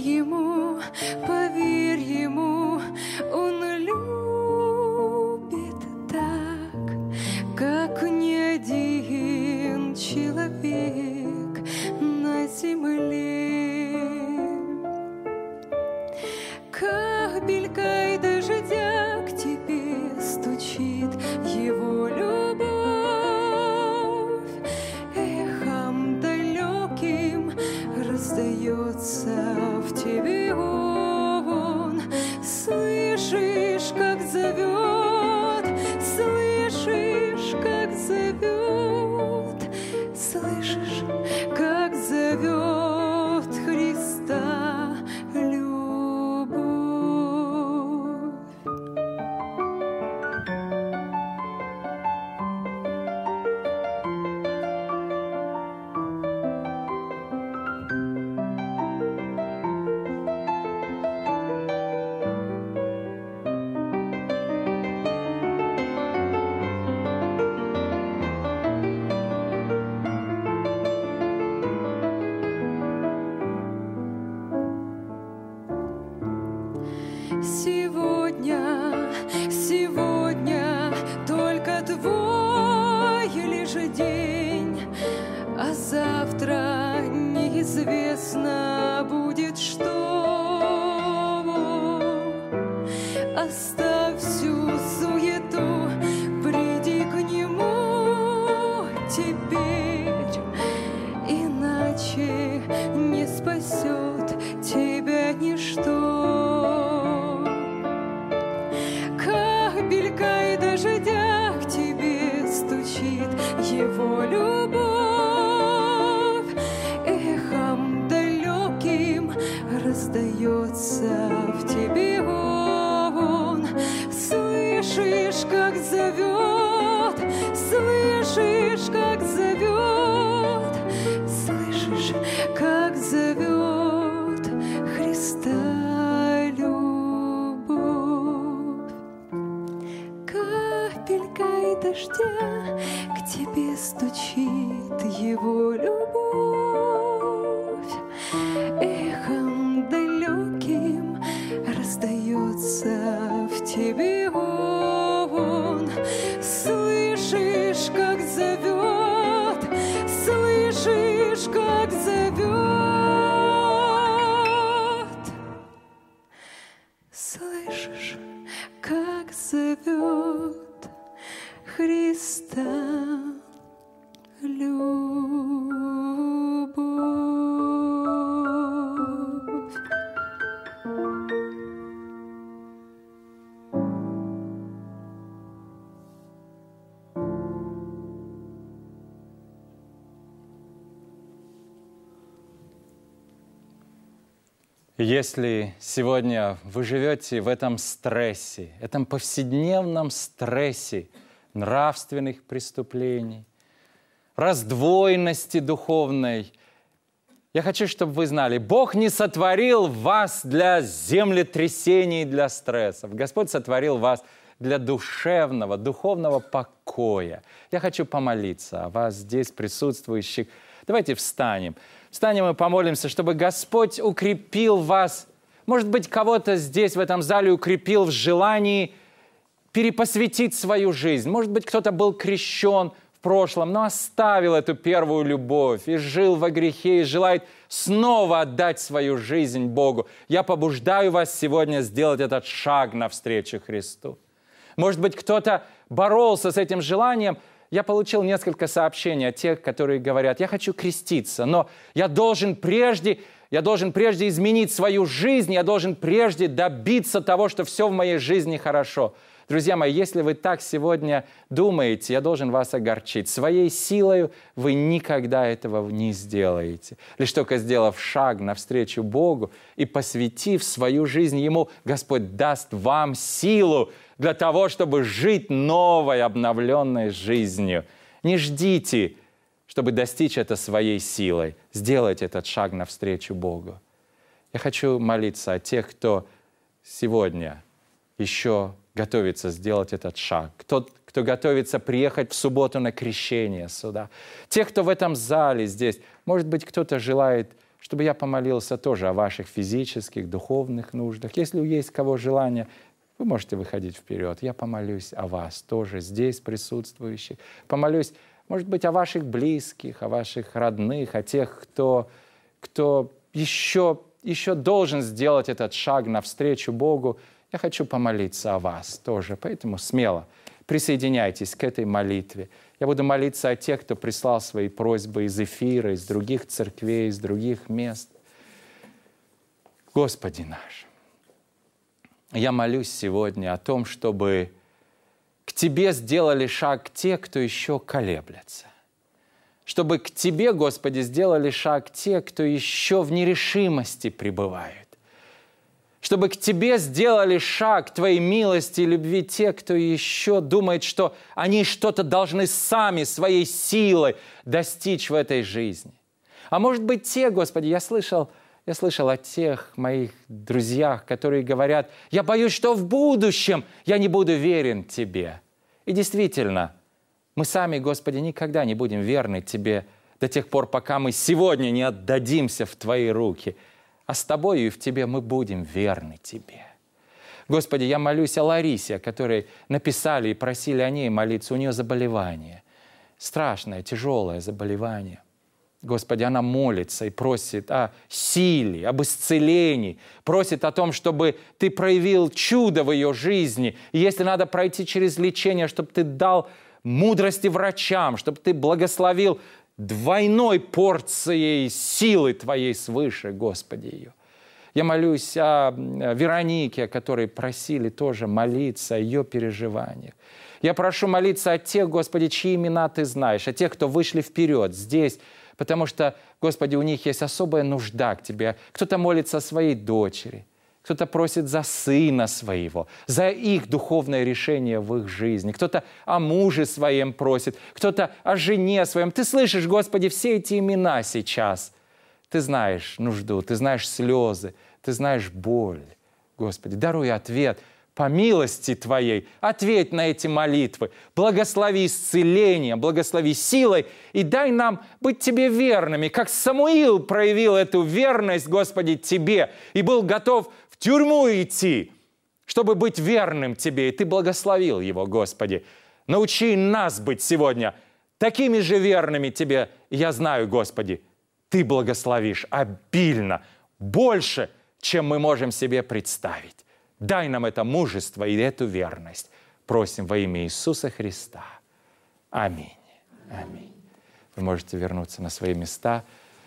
Ему, Он любит так, как ни один человек на земле. Капелькой дождя к тебе стучит Его любовь, эхом далеким раздается в тебе Он. Слышишь, как зовет, слышишь, как зовет, слышишь, как зовет Христа любовь. Сегодня только твой лишь день, а завтра неизвестно будет что. Оставь всю суету, приди к Нему теперь, иначе не спасет тебя ничто. Капелькой дождя к тебе стучит Его любовь, эхом далеким раздается в тебе Он. Слышишь, как зовет, слышишь, как зовет, слышишь, как зовет Христа любовь. Капелькой дождя к тебе стучит его любовь. Эхом далеким раздается в тебе он. Слышишь, как зовет, слышишь, как зовет. Слышишь, как зовет Христа любовь. Если сегодня вы живете в этом стрессе, этом повседневном стрессе нравственных преступлений, раздвоенности духовной, я хочу, чтобы вы знали, Бог не сотворил вас для землетрясений, для стрессов. Господь сотворил вас для душевного, духовного покоя. Я хочу помолиться о вас здесь присутствующих. Давайте встанем. Встанем и помолимся, чтобы Господь укрепил вас. Может быть, кого-то здесь, в этом зале, укрепил в желании перепосвятить свою жизнь. Может быть, кто-то был крещен в прошлом, но оставил эту первую любовь и жил во грехе, и желает снова отдать свою жизнь Богу. Я побуждаю вас сегодня сделать этот шаг навстречу Христу. Может быть, кто-то боролся с этим желанием. Я получил несколько сообщений от тех, которые говорят, я хочу креститься, но я должен прежде изменить свою жизнь, я должен прежде добиться того, что все в моей жизни хорошо. Друзья мои, если вы так сегодня думаете, я должен вас огорчить. Своей силой вы никогда этого не сделаете. Лишь только сделав шаг навстречу Богу и посвятив свою жизнь Ему, Господь даст вам силу для того, чтобы жить новой, обновленной жизнью. Не ждите, чтобы достичь это своей силой. Сделайте этот шаг навстречу Богу. Я хочу молиться о тех, кто сегодня еще готовится сделать этот шаг. Кто готовится приехать в субботу на крещение сюда. Тех, кто в этом зале здесь. Может быть, кто-то желает, чтобы я помолился тоже о ваших физических, духовных нуждах. Если есть у кого желание, вы можете выходить вперед. Я помолюсь о вас тоже здесь присутствующих. Помолюсь, может быть, о ваших близких, о ваших родных, о тех, кто еще должен сделать этот шаг навстречу Богу. Я хочу помолиться о вас тоже, поэтому смело присоединяйтесь к этой молитве. Я буду молиться о тех, кто прислал свои просьбы из эфира, из других церквей, из других мест. Господи наш, я молюсь сегодня о том, чтобы к Тебе сделали шаг те, кто еще колеблется. Чтобы к Тебе, Господи, сделали шаг те, кто еще в нерешимости пребывает. Чтобы к Тебе сделали шаг Твоей милости и любви те, кто еще думает, что они что-то должны сами, своей силой достичь в этой жизни. А может быть, те, Господи, я слышал о тех моих друзьях, которые говорят, я боюсь, что в будущем я не буду верен Тебе. И действительно, мы сами, Господи, никогда не будем верны Тебе до тех пор, пока мы сегодня не отдадимся в Твои руки. А с Тобою и в Тебе мы будем верны Тебе. Господи, я молюсь о Ларисе, о которой написали и просили о ней молиться. У нее заболевание, страшное, тяжелое заболевание. Господи, она молится и просит о силе, об исцелении, просит о том, чтобы Ты проявил чудо в ее жизни. И если надо пройти через лечение, чтобы Ты дал мудрости врачам, чтобы Ты благословил двойной порцией силы Твоей свыше, Господи, ее. Я молюсь о Веронике, о которой просили тоже молиться, о ее переживаниях. Я прошу молиться о тех, Господи, чьи имена Ты знаешь, о тех, кто вышли вперед здесь, потому что, Господи, у них есть особая нужда к Тебе. Кто-то молится о своей дочери, кто-то просит за сына своего, за их духовное решение в их жизни. Кто-то о муже своем просит, кто-то о жене своем. Ты слышишь, Господи, все эти имена сейчас. Ты знаешь нужду, Ты знаешь слезы, Ты знаешь боль. Господи, даруй ответ по милости Твоей, ответь на эти молитвы. Благослови исцелением, благослови силой и дай нам быть Тебе верными, как Самуил проявил эту верность, Господи, Тебе и был готов в тюрьму идти, чтобы быть верным Тебе. И Ты благословил его, Господи. Научи нас быть сегодня такими же верными Тебе. Я знаю, Господи, Ты благословишь обильно, больше, чем мы можем себе представить. Дай нам это мужество и эту верность. Просим во имя Иисуса Христа. Аминь. Аминь. Вы можете вернуться на свои места.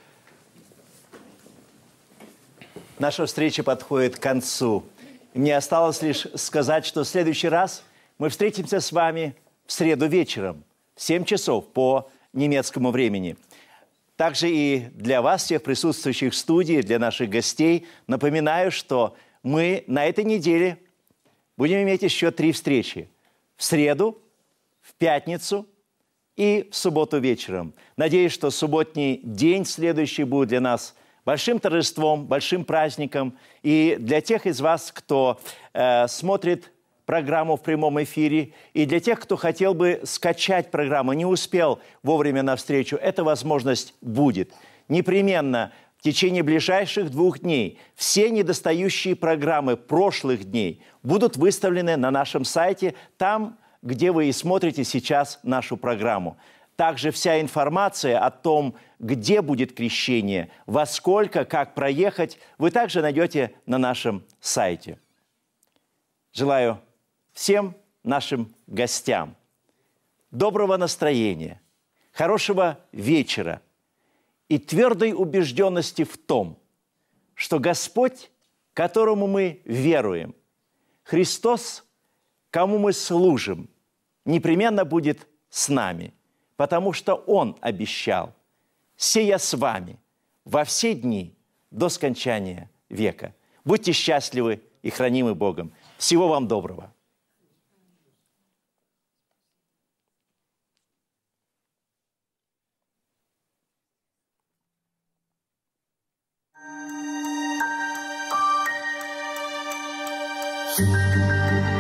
Наша встреча подходит к концу. Мне осталось лишь сказать, что в следующий раз мы встретимся с вами в среду вечером в 7 часов по немецкому времени. Также и для вас, всех присутствующих в студии, для наших гостей, напоминаю, что мы на этой неделе будем иметь еще 3 встречи. В среду, в пятницу и в субботу вечером. Надеюсь, что субботний день следующий будет для нас большим торжеством, большим праздником. И для тех из вас, кто смотрит программу в прямом эфире, и для тех, кто хотел бы скачать программу, не успел вовремя на встречу, эта возможность будет. Непременно в течение ближайших 2 дней все недостающие программы прошлых дней будут выставлены на нашем сайте, там, где вы и смотрите сейчас нашу программу. Также вся информация о том, где будет крещение, во сколько, как проехать, вы также найдете на нашем сайте. Желаю всем нашим гостям доброго настроения, хорошего вечера и твердой убежденности в том, что Господь, которому мы веруем, Христос, кому мы служим, непременно будет с нами, потому что Он обещал: «Сея с вами во все дни до скончания века». Будьте счастливы и хранимы Богом. Всего вам доброго. Thank you.